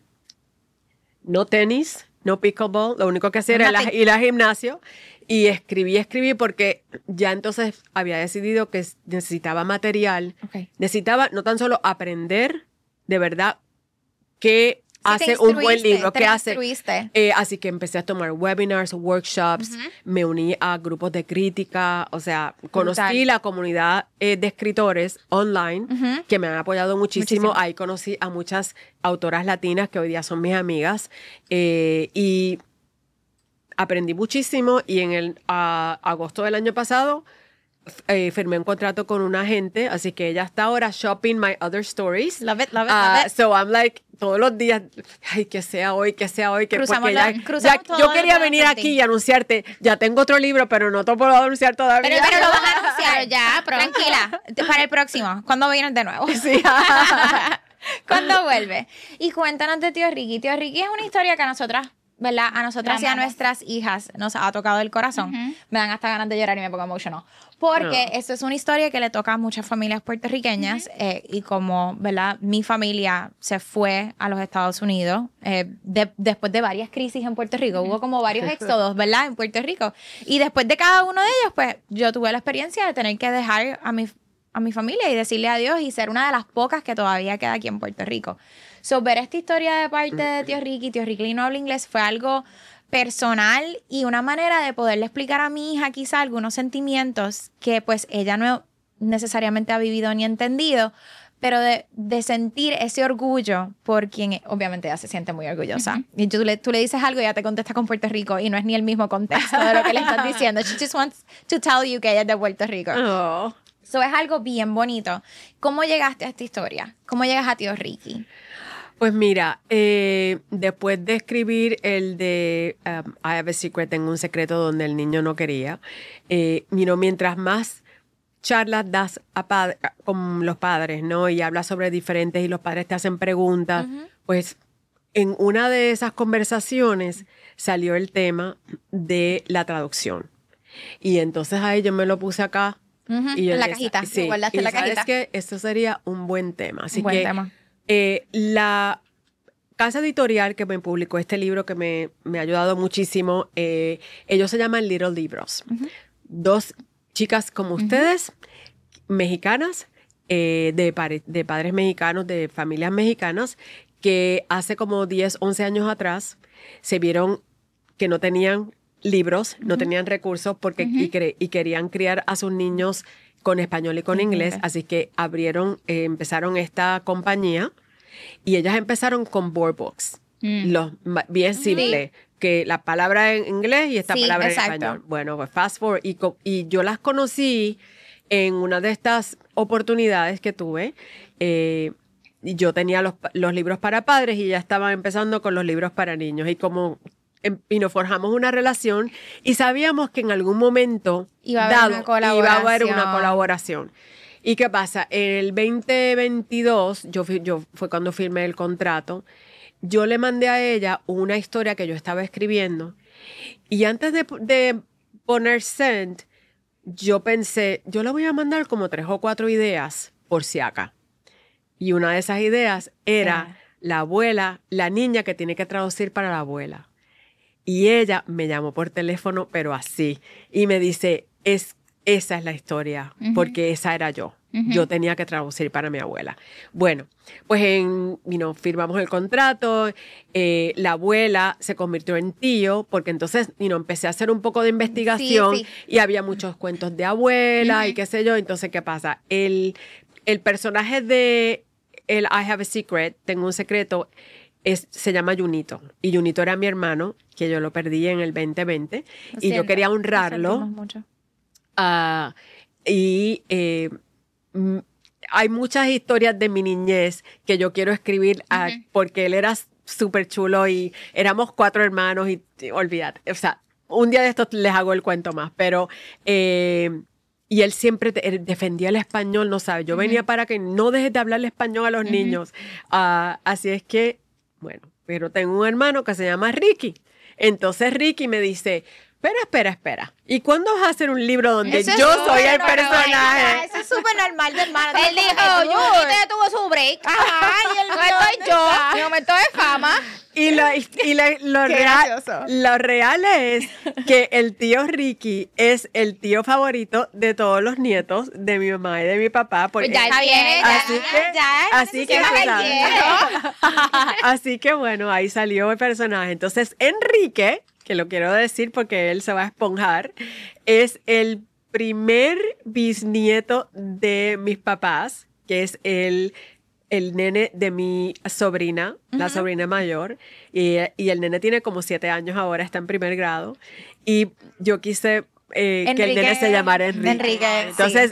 No tenis, no pickleball. Lo único que hacía era ir al gimnasio. Y escribí porque ya entonces había decidido que necesitaba material. Okay. Necesitaba no tan solo aprender de verdad qué hace un buen libro, qué hace. Así que empecé a tomar webinars, workshops, me uní a grupos de crítica, o sea, conocí la comunidad de escritores online que me han apoyado muchísimo. Ahí conocí a muchas autoras latinas que hoy día son mis amigas y aprendí muchísimo. Y en el agosto del año pasado firmé un contrato con una agente, así que ella está ahora shopping my other stories. Love it, love it, love it. So I'm like, todos los días, ay, que sea hoy. Cruzamos yo quería venir aquí y anunciarte, ya tengo otro libro, pero no te puedo anunciar todavía. Pero lo vas a anunciar ya, tranquila, para el próximo, ¿cuándo vienes de nuevo? Sí. ¿Cuándo vuelve? Y cuéntanos de Tío Ricky. Tío Ricky es una historia que a nosotras, ¿verdad? A nosotras y a nuestras hijas nos ha tocado el corazón. Me dan hasta ganas de llorar y me pongo emotional. Porque esto es una historia que le toca a muchas familias puertorriqueñas y como, ¿verdad? Mi familia se fue a los Estados Unidos después de varias crisis en Puerto Rico. Hubo como varios éxodos, ¿verdad? En Puerto Rico. Y después de cada uno de ellos, pues yo tuve la experiencia de tener que dejar a mi familia y decirle adiós y ser una de las pocas que todavía queda aquí en Puerto Rico. So, ver esta historia de parte de Tío Ricky no habla inglés, fue algo personal y una manera de poderle explicar a mi hija quizá algunos sentimientos que pues ella no necesariamente ha vivido ni entendido, pero de sentir ese orgullo por quien obviamente ella se siente muy orgullosa. Y tú le dices algo y ella te contesta con Puerto Rico y no es ni el mismo contexto de lo que le estás diciendo. She just wants to tell you que ella es de Puerto Rico. Oh. So es algo bien bonito. ¿Cómo llegaste a esta historia? ¿Cómo llegas a Tío Ricky? Pues mira, después de escribir el de I Have a Secret, tengo un secreto donde el niño no quería, mientras más charlas das con los padres, ¿no? Y hablas sobre diferentes y los padres te hacen preguntas, pues en una de esas conversaciones salió el tema de la traducción. Y entonces ahí yo me lo puse acá. Y yo en la cajita. Sí, guardaste y la cajita. sabes que esto sería un buen tema. Así buen que tema. La casa editorial que me publicó este libro, que me ha ayudado muchísimo, ellos se llaman Little Libros. 2 chicas como ustedes, mexicanas, de padres mexicanos, de familias mexicanas, que hace como 10, 11 años atrás se vieron que no tenían libros, no tenían recursos porque y querían criar a sus niños con español y con inglés, así que empezaron esta compañía y ellas empezaron con board books, bien simple, que la palabra en inglés y esta palabra en español. Bueno, pues fast forward, y yo las conocí en una de estas oportunidades que tuve, y yo tenía los libros para padres y ya estaban empezando con los libros para niños, y nos forjamos una relación y sabíamos que en algún momento iba a haber una colaboración. ¿Y qué pasa? En el 2022, yo fue cuando firmé el contrato, yo le mandé a ella una historia que yo estaba escribiendo y antes de poner send, yo pensé, yo le voy a mandar como 3 o 4 ideas por si acá. Y una de esas ideas era la abuela, la niña que tiene que traducir para la abuela. Y ella me llamó por teléfono, pero así. Y me dice, esa es la historia, porque esa era yo. yo tenía que traducir para mi abuela. Bueno, pues firmamos el contrato, la abuela se convirtió en tío, porque entonces empecé a hacer un poco de investigación y había muchos cuentos de abuela y qué sé yo. Entonces, ¿qué pasa? El personaje de el I Have a Secret, Tengo un secreto, se llama Junito. Y Junito era mi hermano, que yo lo perdí en el 2020. Y yo quería honrarlo. Hay muchas historias de mi niñez que yo quiero escribir porque él era súper chulo y éramos 4 hermanos y olvídate. O sea, un día de estos les hago el cuento más, pero... y él siempre defendía el español, no sabe. Yo venía para que no dejes de hablarle español a los niños. Así es que, bueno, pero tengo un hermano que se llama Ricky. Entonces Ricky me dice, espera. ¿Y cuándo vas a hacer un libro donde yo soy el personaje? Eso es súper normal de hermano. Él dijo, yo tuvo su break. Ajá, y el mío estoy yo, mi momento de fama. Y lo real es que el tío Ricky es el tío favorito de todos los nietos de mi mamá y de mi papá. Pues ya viene, así que bueno, ahí salió el personaje. Entonces, Enrique, que lo quiero decir porque él se va a esponjar, es el primer bisnieto de mis papás, que es el nene de mi sobrina, la sobrina mayor, y el nene tiene como 7 años ahora, está en primer grado, y yo quise que el nene se llamara Enrique. Entonces,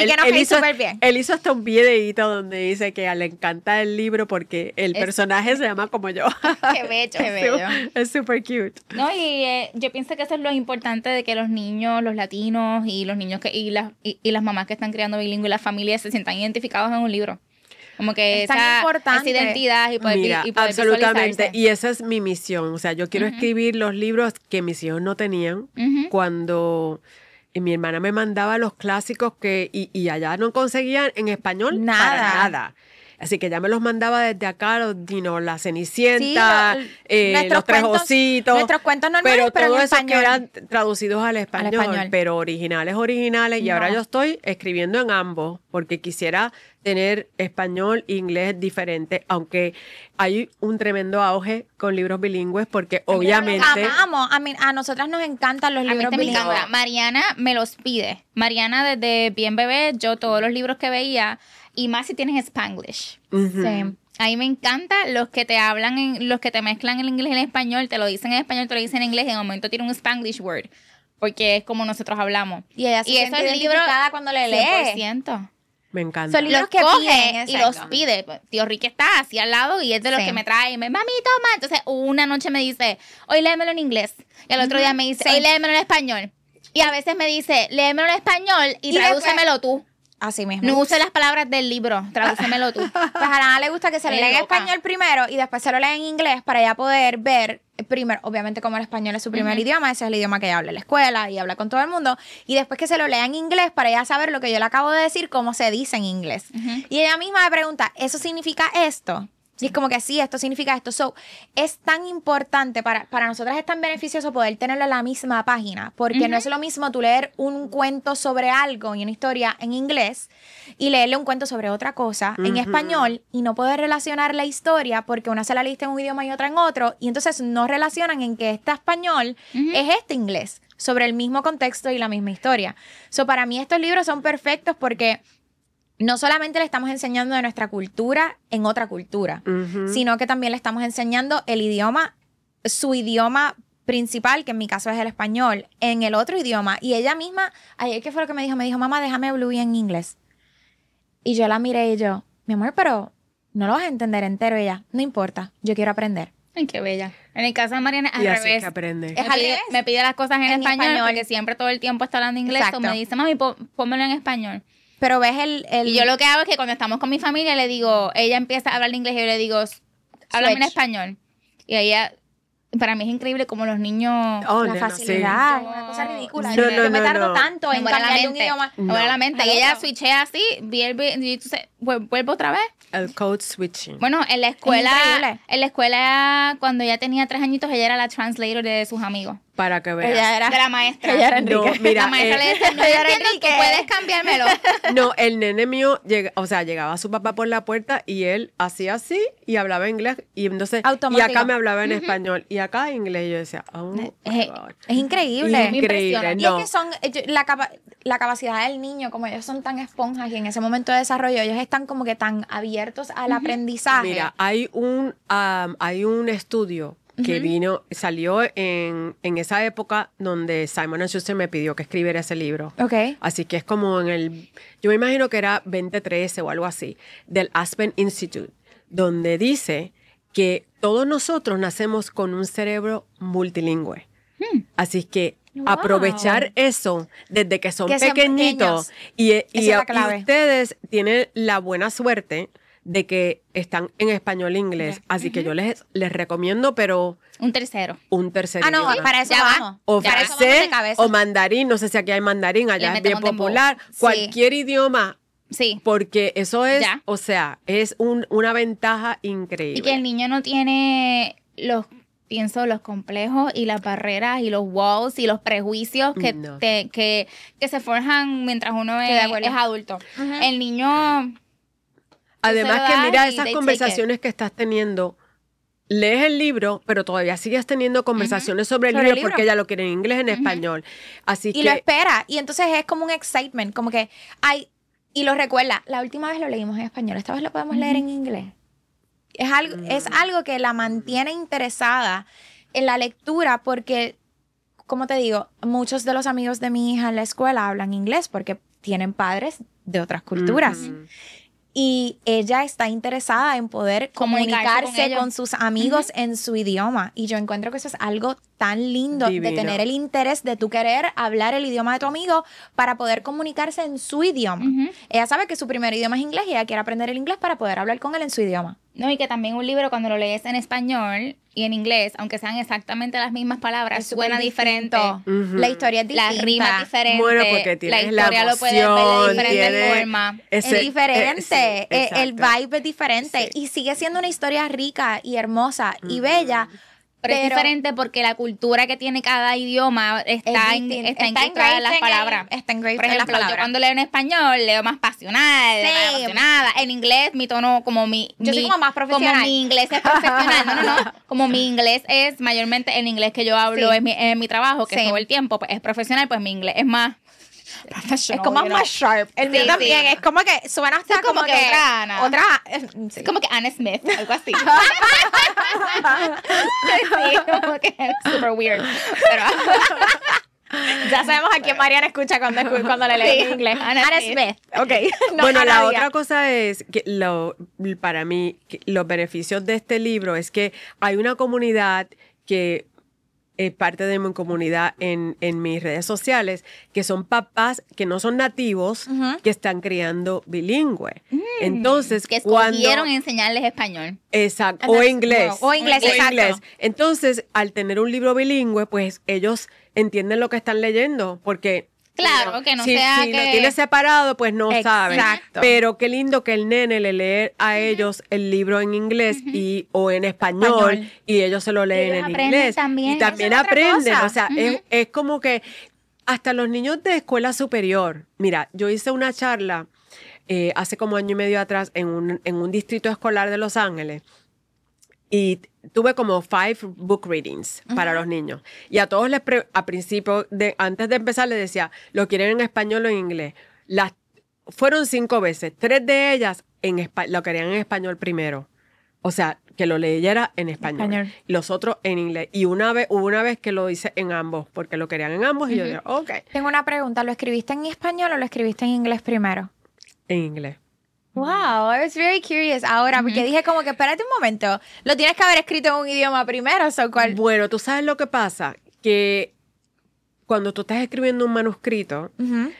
él hizo hasta un videíto donde dice que le encanta el libro porque el personaje se llama como yo. Qué bello. Es súper cute. No, y yo pienso que eso es lo importante de que los niños, los latinos y los niños y las mamás que están criando bilingües, las familias se sientan identificados en un libro. Como que esa identidad y poder absolutamente. Y esa es mi misión. O sea, yo quiero escribir los libros que mis hijos no tenían cuando mi hermana me mandaba los clásicos y allá no conseguían en español nada. Así que ya me los mandaba desde acá, La Cenicienta, Los Tres Ositos. Nuestros cuentos normales, pero en esos español. que eran traducidos al español, pero originales. Y ahora yo estoy escribiendo en ambos, porque quisiera tener español e inglés diferente, aunque hay un tremendo auge con libros bilingües, porque obviamente... Amamos, a nosotras nos encantan los libros bilingües. Me encanta. Mariana me los pide. Mariana desde bien bebé, yo todos los libros que veía, y más si tienes Spanglish. Sí. A mí me encanta los que te hablan, los que te mezclan el inglés y el español, te lo dicen en español, te lo dicen en inglés, y en un momento tiene un Spanglish word, porque es como nosotros hablamos. Y ella se siente identificada cuando le lee. 100%. Me encanta. Son libros los que coge y los pide. Tío Ricky está así al lado y es de los que me trae. Mami, toma. Entonces, una noche me dice, hoy léemelo en inglés. Y al otro día me dice, hoy léemelo en español. Y a veces me dice, léemelo en español y tradúcemelo tú. Así mismo. No use las palabras del libro, tradúcemelo tú. Pues a Ana le gusta que se lo lea en español primero y después se lo lea en inglés para ella poder ver primero, obviamente como el español es su primer idioma, ese es el idioma que ella habla en la escuela y habla con todo el mundo, y después que se lo lea en inglés para ella saber lo que yo le acabo de decir, cómo se dice en inglés. Y ella misma me pregunta, ¿eso significa esto? Y es como que sí, esto significa esto. So, es tan importante, para nosotras es tan beneficioso poder tenerlo en la misma página, porque no es lo mismo tú leer un cuento sobre algo y una historia en inglés y leerle un cuento sobre otra cosa en español y no poder relacionar la historia porque una se la leíste en un idioma y otra en otro, y entonces no relacionan en que este español es este inglés, sobre el mismo contexto y la misma historia. So, para mí estos libros son perfectos porque no solamente le estamos enseñando de nuestra cultura en otra cultura, sino que también le estamos enseñando el idioma, su idioma principal, que en mi caso es el español, en el otro idioma. Y ella misma, ayer, ¿qué fue lo que me dijo? Me dijo, mamá, déjame Bluey en inglés. Y yo la miré y yo, mi amor, pero no lo vas a entender entero. Y ella, no importa, yo quiero aprender. Ay, qué bella. En el caso de Mariana, al revés. Así que aprende. Me pide las cosas en español porque siempre todo el tiempo está hablando inglés. O me dice, mami, pónmelo en español. Pero ves Y yo lo que hago es que cuando estamos con mi familia le digo, ella empieza a hablar inglés y yo le digo, háblame en español. Y ella, para mí es increíble como los niños... la facilidad, una cosa ridícula. Yo me tardo tanto en cambiar un idioma. La mente. Y ella switchea así, y entonces vuelvo otra vez. El code switching. Bueno, en la escuela, cuando ella tenía 3 añitos, ella era la translator de sus amigos. Para que veas. Ella era de la maestra. Ella era Enrique. No, mira, la maestra le decía, no, ella era entiendo, tú Enrique. puedes cambiármelo. No, el nene mío, llegaba su papá por la puerta y él hacía así y hablaba inglés. Y entonces, y Automático. acá me hablaba en español y acá inglés. Y yo decía, oh, my God. Es increíble. Increíble, Y no. es que son la capacidad del niño, como ellos son tan esponjas y en ese momento de desarrollo ellos están como que tan abiertos al aprendizaje. Mira, hay un estudio que salió en esa época donde Simon & Schuster me pidió que escribiera ese libro. Ok. Así que es como yo me imagino que era 2013 o algo así, del Aspen Institute, donde dice que todos nosotros nacemos con un cerebro multilingüe. Así que Wow. aprovechar eso desde que son Que sean pequeñitos pequeños. y Esa es la clave. ustedes tienen la buena suerte de que están en español e inglés. Así que yo les recomiendo, pero Un tercero. un tercer Ah, no, idioma. para eso Ya va. vamos. O Para eso vamos de francés, cabeza. o mandarín, no sé si aquí hay mandarín, allá Le es bien metemos dembow. popular. Sí. Cualquier idioma, Sí. porque eso es, Ya. o sea, es una ventaja increíble. Y que el niño no tiene los complejos y las barreras y los walls y los prejuicios que, No. que se forjan mientras uno Estoy de es acuerdo. adulto. Ujú. El niño... Además se lo que das mira y esas they conversaciones que estás teniendo. Lees el libro, pero todavía sigues teniendo conversaciones sobre el Sobre libro el libro. porque ella lo quiere en inglés, en español. Así Y que lo espera. Y entonces es como un excitement, como que y lo recuerda. La última vez lo leímos en español, esta vez lo podemos leer en inglés. Es algo que la mantiene interesada en la lectura porque, como te digo, muchos de los amigos de mi hija en la escuela hablan inglés porque tienen padres de otras culturas. Y ella está interesada en poder Comunicarse comunicarse con con sus amigos en su idioma. Y yo encuentro que eso es algo tan lindo de Divino. tener el interés de tú querer hablar el idioma de tu amigo para poder comunicarse en su idioma. Ella sabe que su primer idioma es inglés y ella quiere aprender el inglés para poder hablar con él en su idioma. No, y que también un libro cuando lo lees en español y en inglés, aunque sean exactamente las mismas palabras, suena diferente. La historia es distinta. Las rimas diferentes. Bueno, porque la tienes la historia lo puedes ver de emoción, diferente tiene forma. Es diferente, sí, el exacto. vibe es diferente Sí. y sigue siendo una historia rica y hermosa y bella. Pero es diferente porque la cultura que tiene cada idioma está incrustada en las palabras. Está engraved Por en las ejemplo, yo palabras. cuando leo en español, leo más pasional, leo más Sí. emocionada. En inglés, mi tono, Yo soy como más profesional. Como mi inglés es profesional. No. Como mi inglés es mayormente el inglés que yo hablo Sí. en mi trabajo, que Sí. todo el tiempo pues, es profesional, pues mi inglés es más Es como más sharp. El mío Sí, también sí. es como que suena hasta Sí, como que otra Ana. sí. Es como que Anna Smith, algo así. sí, como que es super weird. Pero, Ya sabemos a quién Mariana escucha cuando le lee Sí, en inglés. Anna Anna Smith. Smith. Ok. No, Bueno, Ana la Díaz. otra cosa es que para mí, los beneficios de este libro es que hay una comunidad que es parte de mi comunidad en mis redes sociales, que son papás que no son nativos, que están criando bilingüe. Entonces, que cuando... escogieron enseñarles español. Exacto, And o that's- inglés. o inglés, exacto. Entonces, al tener un libro bilingüe, pues ellos entienden lo que están leyendo, porque... Claro, que no si, sea si que... lo tienes separado, pues no saben. Exacto. Pero qué lindo que el nene le lee a ellos el libro en inglés o en español, y ellos se lo leen ellos en aprenden inglés. también. Y también Eso es otra aprenden. cosa. O sea, es como que hasta los niños de escuela superior. Mira, yo hice una charla hace como año y medio atrás en un distrito escolar de Los Ángeles. Y tuve como 5 book readings para los niños. Y a todos a principio, antes de empezar, les decía, ¿lo quieren en español o en inglés? Fueron 5 veces. 3 de ellas lo querían en español primero. O sea, que lo leyera en español. Los otros en inglés. Y hubo una vez que lo hice en ambos, porque lo querían en ambos. Y yo dije, ok, Tengo una pregunta. ¿Lo escribiste en español o lo escribiste en inglés primero? en inglés. Wow, I was very curious ahora, porque dije como que espérate un momento, lo tienes que haber escrito en un idioma primero, ¿so cuál? Bueno, tú sabes lo que pasa, que cuando tú estás escribiendo un manuscrito,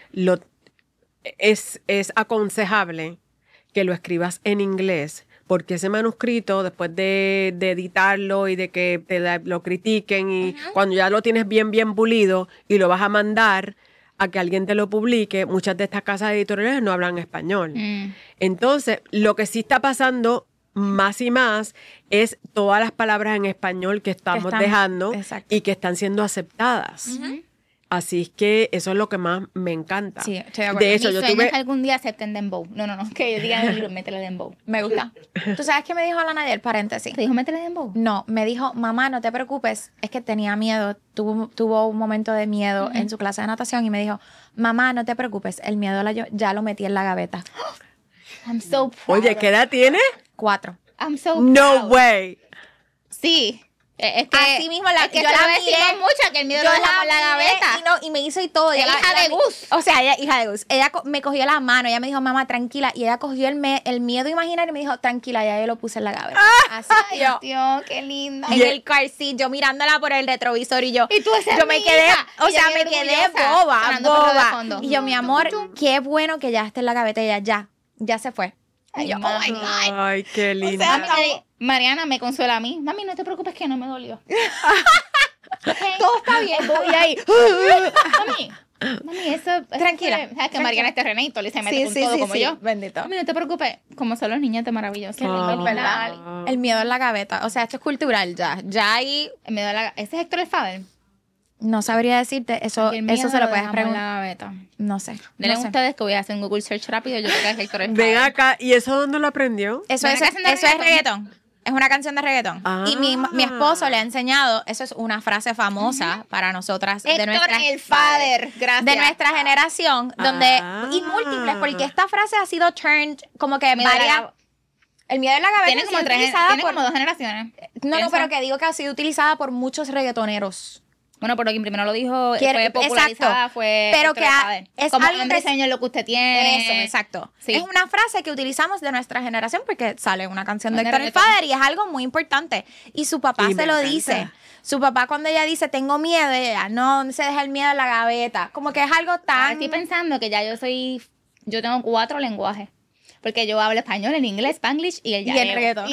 es aconsejable que lo escribas en inglés, porque ese manuscrito, después de editarlo y de que lo critiquen, y cuando ya lo tienes bien, bien pulido y lo vas a mandar a que alguien te lo publique, muchas de estas casas editoriales no hablan español. Entonces, lo que sí está pasando más y más es todas las palabras en español que estamos dejando y que están siendo aceptadas. Así es que eso es lo que más me encanta. Sí, estoy de acuerdo. De hecho, yo tuve... que algún día acepten dembow. No. Que digan, métele dembow. Me gusta. ¿Tú sabes qué me dijo Alana ayer? Paréntesis. ¿Te dijo métele dembow? No, me dijo, mamá, no te preocupes. Es que tenía miedo. Tuvo un momento de miedo en su clase de natación y me dijo, mamá, no te preocupes. El miedo ya lo metí en la gaveta. I'm so proud. Oye, ¿qué edad tienes? 4. I'm so proud. No way. Sí. Es que, así mismo es que yo la decimos mucho que el miedo lo dejamos en la gaveta. Y me hizo y todo. Es hija de Gus. O sea, ella hija de Gus. Ella me cogió la mano. Ella me dijo, mamá, tranquila. Y ella cogió el miedo imaginario y me dijo, tranquila, ya yo lo puse en la gaveta. Así. Ay, Dios, qué linda. En el car seat, yo mirándola por el retrovisor y yo. Y tú yo me quedé, o sea, me quedé boba. Y yo, mi amor, qué bueno que ya esté en la gaveta. Y ella, ya se fue. Ay, yo, oh my God. Ay, qué linda. O sea, Mariana me consuela a mí. Mami, no te preocupes que no me dolió. Okay. Todo está bien. Y ahí, mami, eso... Tranquila. ¿Sabes que Mariana es terrenito y se mete con todo como yo? Bendito. Mami, no te preocupes. Como son los niños de maravilloso. ¿Verdad? El miedo en la gaveta. O sea, esto es cultural ya. Ya ahí... El miedo en la gaveta. ¿Ese es Héctor el Fader? No sabría decirte. Eso se lo puedes preguntar. No sé. Denle ustedes que voy a hacer un Google search rápido. Yo creo que es Héctor el Fader. Ven acá. ¿Y eso dónde lo aprendió? Eso es reggaetón. Es una canción de reggaetón. Y mi esposo le ha enseñado, eso es una frase famosa para nosotras. Héctor el Fader, gracias. De nuestra generación, donde, y múltiples, porque esta frase ha sido turned como que varias... El miedo en la gaveta tiene como 2 generaciones. No, pero que digo que ha sido utilizada por muchos reggaetoneros. Bueno, pero quien primero lo dijo fue popularizada, fue pero que es como algo un diseño lo que usted tiene. Eso, exacto. Sí. Es una frase que utilizamos de nuestra generación porque sale una canción de Héctor el Fader y es algo muy importante. Y su papá se lo dice. Su papá cuando ella dice, tengo miedo, ella, no se deja el miedo en la gaveta. Como que es algo tan... Estoy pensando que ya yo tengo 4 lenguajes. Porque yo hablo español, en inglés, spanglish y el reggaetón.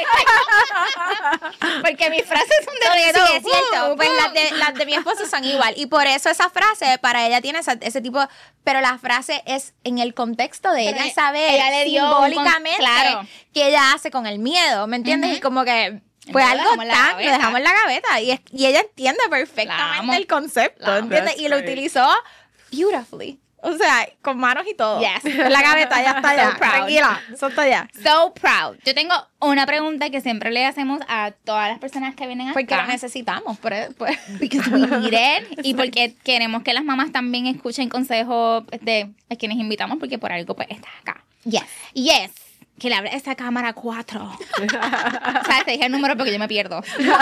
Porque mis frases son de reggaetón. Sí, es cierto. Pues las de mi esposo son igual. Y por eso esa frase, para ella tiene ese tipo... Pero la frase es en el contexto de ella saber simbólicamente qué ella hace con el miedo, ¿me entiendes? Y como que... Pues algo lo dejamos en la gaveta. Y ella entiende perfectamente el concepto, ¿entiendes? Y lo utilizó beautifully. O sea, con manos y todo. Yes. La gaveta ya está allá. So proud. Tranquila, eso está allá. So proud. Yo tengo una pregunta que siempre le hacemos a todas las personas que vienen acá. Porque lo necesitamos. Because we need it. Y porque queremos que las mamás también escuchen consejos de a quienes invitamos, porque por algo pues estás acá. Yes. Que le hable a esta cámara 4. O sea, te dije el número porque yo me pierdo.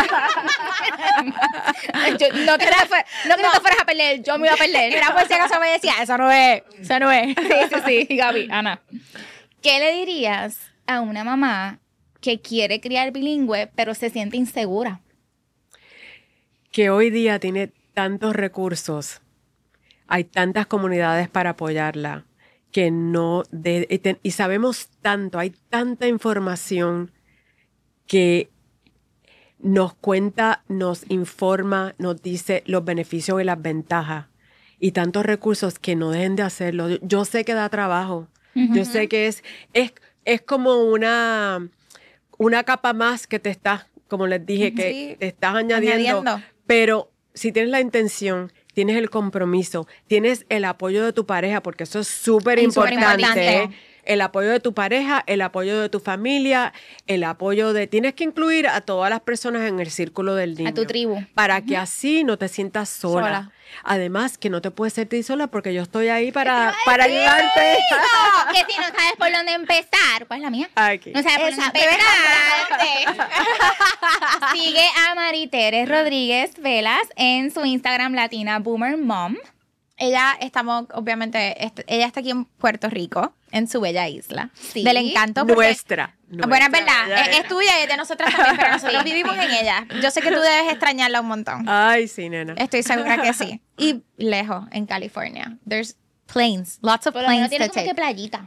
No que te fueras a perder, yo me iba a perder. Era por si acaso me decía, eso no es. Sí, Gaby, Ana. ¿Qué le dirías a una mamá que quiere criar bilingüe, pero se siente insegura? Que hoy día tiene tantos recursos, hay tantas comunidades para apoyarla, que y sabemos tanto, hay tanta información que nos cuenta, nos informa, nos dice los beneficios y las ventajas, y tantos recursos que no dejen de hacerlo. Yo sé que da trabajo, yo sé que es como una capa más que te estás, como les dije, que te estás añadiendo, pero si tienes la intención, tienes el compromiso, tienes el apoyo de tu pareja, porque eso es súper importante. El apoyo de tu pareja, el apoyo de tu familia, el apoyo de... Tienes que incluir a todas las personas en el círculo del niño. A tu tribu. Para que así no te sientas sola. Además, que no te puedes sentir sola porque yo estoy ahí para ayudarte. No, que si no sabes por dónde empezar. ¿Cuál es la mía? Aquí. No sabes por dónde empezar. Sigue a Mariteres Rodríguez Velas en su Instagram Latina Boomer Mom. Ella ella está aquí en Puerto Rico, en su bella isla. Sí. Del encanto. Nuestra. Bueno, es verdad, es tuya y es de nosotras también, pero nosotros vivimos en ella. Yo sé que tú debes extrañarla un montón. Ay, sí, nena. Estoy segura que sí. Y lejos, en California. There's planes, lots of planes no tiene to como take. que playita.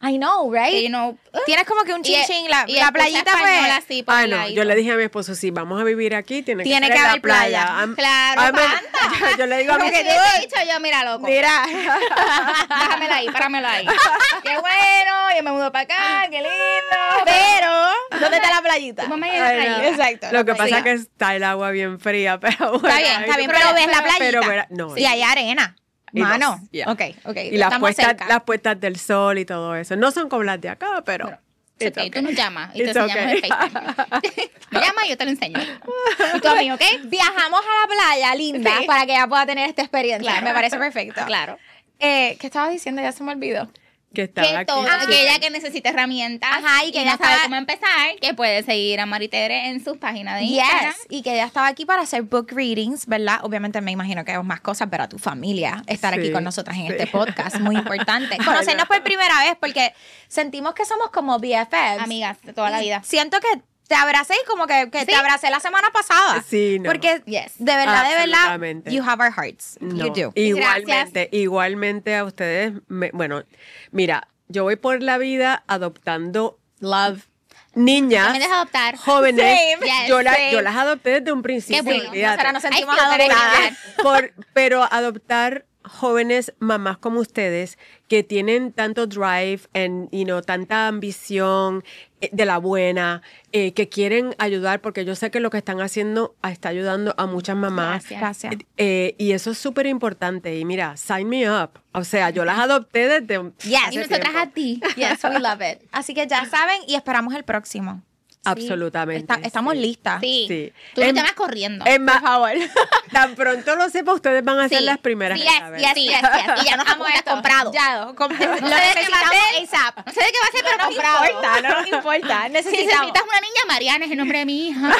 I know, right? Que, you know, Tienes como que un y- chin-chin, y la escucha playita español pues. así por el No, ladito. yo le dije a mi esposo, si vamos a vivir aquí, tiene Tiene ser que en la haber playa. Claro, Yo, yo le digo a mi Porque si hubiese dicho yo, mira, loco. Mira. Bájamela ahí, páramelo ahí. Qué bueno, yo me mudo para acá, qué lindo. Pero, ¿dónde está la playita? Tu mamá Ay, ya está no. ahí. Exacto. Lo que la pasa playa. es que está el agua bien fría, pero bueno. Está bien, pero ves la playita. Pero, no. Y hay arena. Y los- Mano. yeah. Ok. Y las Estamos cerca. puestas del sol y todo eso. No son como las de acá, pero... Es it's ok, tú nos llamas y te It's enseñamos okay. el FaceTime. Me llamas y yo te lo enseño. Y tú a mí, ¿ok? Viajamos a la playa, linda, Sí. para que ella pueda tener esta experiencia. Claro. Me parece perfecto. Claro. ¿Qué estaba diciendo? Ya se me olvidó. Que estaba Que aquí. todo aquella que necesite herramientas Ajá, y que no ella sabe está- cómo empezar, que puede seguir a Maritere en sus páginas de Instagram. Yes, y que ella estaba aquí para hacer book readings, ¿verdad? Obviamente me imagino que hay más cosas, pero a tu familia estar aquí Sí, con nosotras en sí. este podcast, muy importante. Conocernos por primera vez porque sentimos que somos como BFFs. Amigas de toda la vida. Siento que te abracé y como que Sí. te abracé la semana pasada. Sí, no. Porque Yes. de verdad, Absolutamente. you have our hearts. No, You do. igualmente a ustedes, bueno, mira, yo voy por la vida adoptando Love. niñas, ¿Me dejas adoptar? jóvenes, Same. Yes, yo same. las adopté desde un principio, Qué bueno. olvídate. Nosotras nos sentimos I feel very adoptadas. Pero adoptar jóvenes mamás como ustedes que tienen tanto drive tanta ambición de la buena, que quieren ayudar, porque yo sé que lo que están haciendo está ayudando a muchas mamás. Gracias. Y eso es súper importante. Y mira, sign me up. O sea, yo las adopté desde Yes. Y nosotras a ti. Yes, we love it. Así que ya saben y esperamos el próximo. Absolutamente. Estamos sí. listas. Sí. Sí. Tú nos Es- llamas corriendo. Es más, Por favor. tan pronto lo sepa, ustedes van a ser Sí. las primeras Sí, en saber. Yes, Sí, yes, yes. y ya nos Amo apuntas esto. comprado. Ya, lo sé de qué va a necesitamos ser. ASAP. No sé de qué va a ser, pero No nos comprado. importa, no nos importa. Si Necesitamos. necesitas una niña, Mariana es el nombre de mi hija.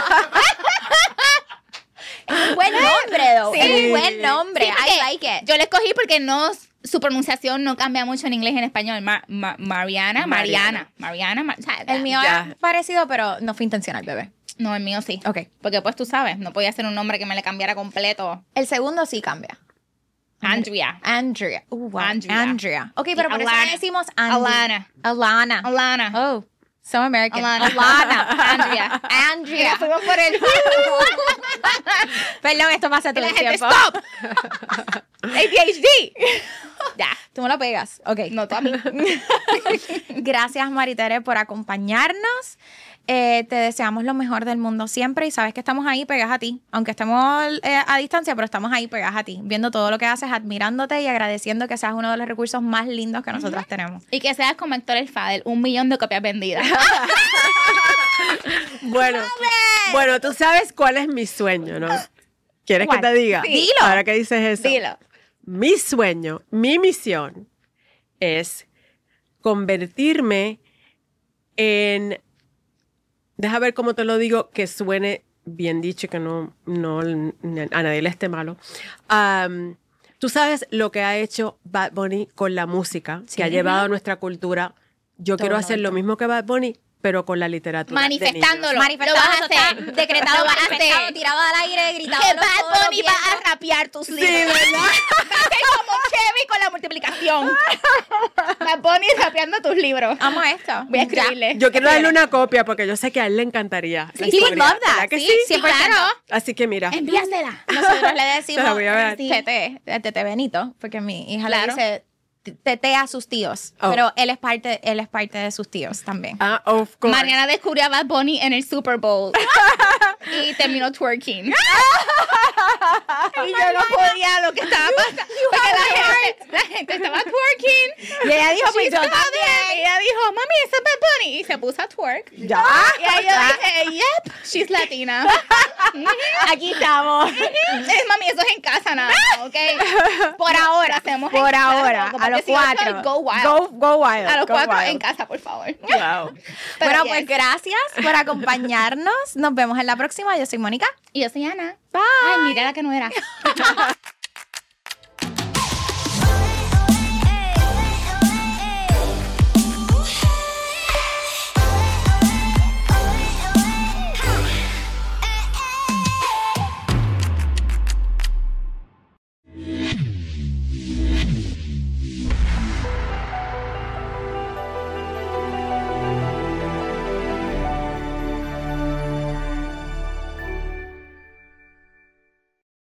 Un buen nombre, though. Sí. Es un buen nombre. Sí, porque I like it. Yo le escogí porque su pronunciación no cambia mucho en inglés y en español. Mariana. O sea, El mío Ya. es parecido, pero no fue intencional, bebé. No, el mío sí. Ok. Porque pues tú sabes, no podía ser un nombre que me le cambiara completo. El segundo sí cambia. Andrea. Andrea. Wow. Andrea. Andrea. Ok, pero por eso Alana. le decimos Andy. Alana. Alana. Alana. Oh, so American. Alana. Alana. Andrea. Andrea. Fuimos por el... Perdón, esto pasa Y todo la el gente, tiempo. ¡stop! ADHD. Ya. Tú me lo pegas. Ok. No, tú a mí. Gracias, Maritere, por acompañarnos. Te deseamos lo mejor del mundo siempre y sabes que estamos ahí pegadas a ti. Aunque estemos a distancia, pero estamos ahí pegadas a ti. Viendo todo lo que haces, admirándote y agradeciendo que seas uno de los recursos más lindos que nosotras tenemos. Y que seas como Héctor el Fadel, 1 millón de copias vendidas. Bueno, tú sabes cuál es mi sueño, ¿no? ¿Quieres ¿Cuál? que te diga? Sí. Dilo. Ahora que dices eso. Dilo. Mi sueño, mi misión es convertirme en... Deja ver cómo te lo digo, que suene bien dicho y que no a nadie le esté malo. Tú sabes lo que ha hecho Bad Bunny con la música, Sí. que ha llevado a nuestra cultura. Yo Todo quiero lo hacer lo alto. mismo que Bad Bunny, pero con la literatura. de niños. Manifestándolo. Manifestado, Lo vas a eso está hacer. decretado, Lo vas a manifestado, hacer. tirado al aire, gritado. Que Bad Bunny va a rapear tus libros. ¿verdad? Va a ser como Chevy con la multiplicación. Bad Bunny rapeando tus libros. Amo esto. Voy a escribirle. Yo quiero darle una copia porque yo sé que a él le encantaría. la Sí, he would historia, love that. ¿verdad que Sí, sí? 100%. claro. Así que mira. Envíasela. Nosotros le Se decimos la voy a ver. Tete Benito, porque mi hija Claro. le dice Tete a sus tíos, Oh. pero él es parte de sus tíos también. Ah, of course. Mariana descubrió a Bad Bunny en el Super Bowl. Y terminó twerking. Y yo no podía lo que estaba pasando. Porque la gente estaba twerking. Y ella dijo, pues yo She's también. bien. Y ella dijo, mami, ese es Bad Bunny. Y se puso a twerk. Ya. Y ahí yo dije, yep, she's latina. Aquí estamos. Mami, eso es en casa nada, ¿ok? Por ahora hacemos en Por casa, ahora, como a los 18, 4. Go wild. Go wild. A los go 4 wild. en casa, por favor. Wow. Pero Bueno, yes. pues gracias por acompañarnos. Nos vemos en la próxima. Yo soy Mónica. Y yo soy Ana. Bye. Ay, mira la que no era.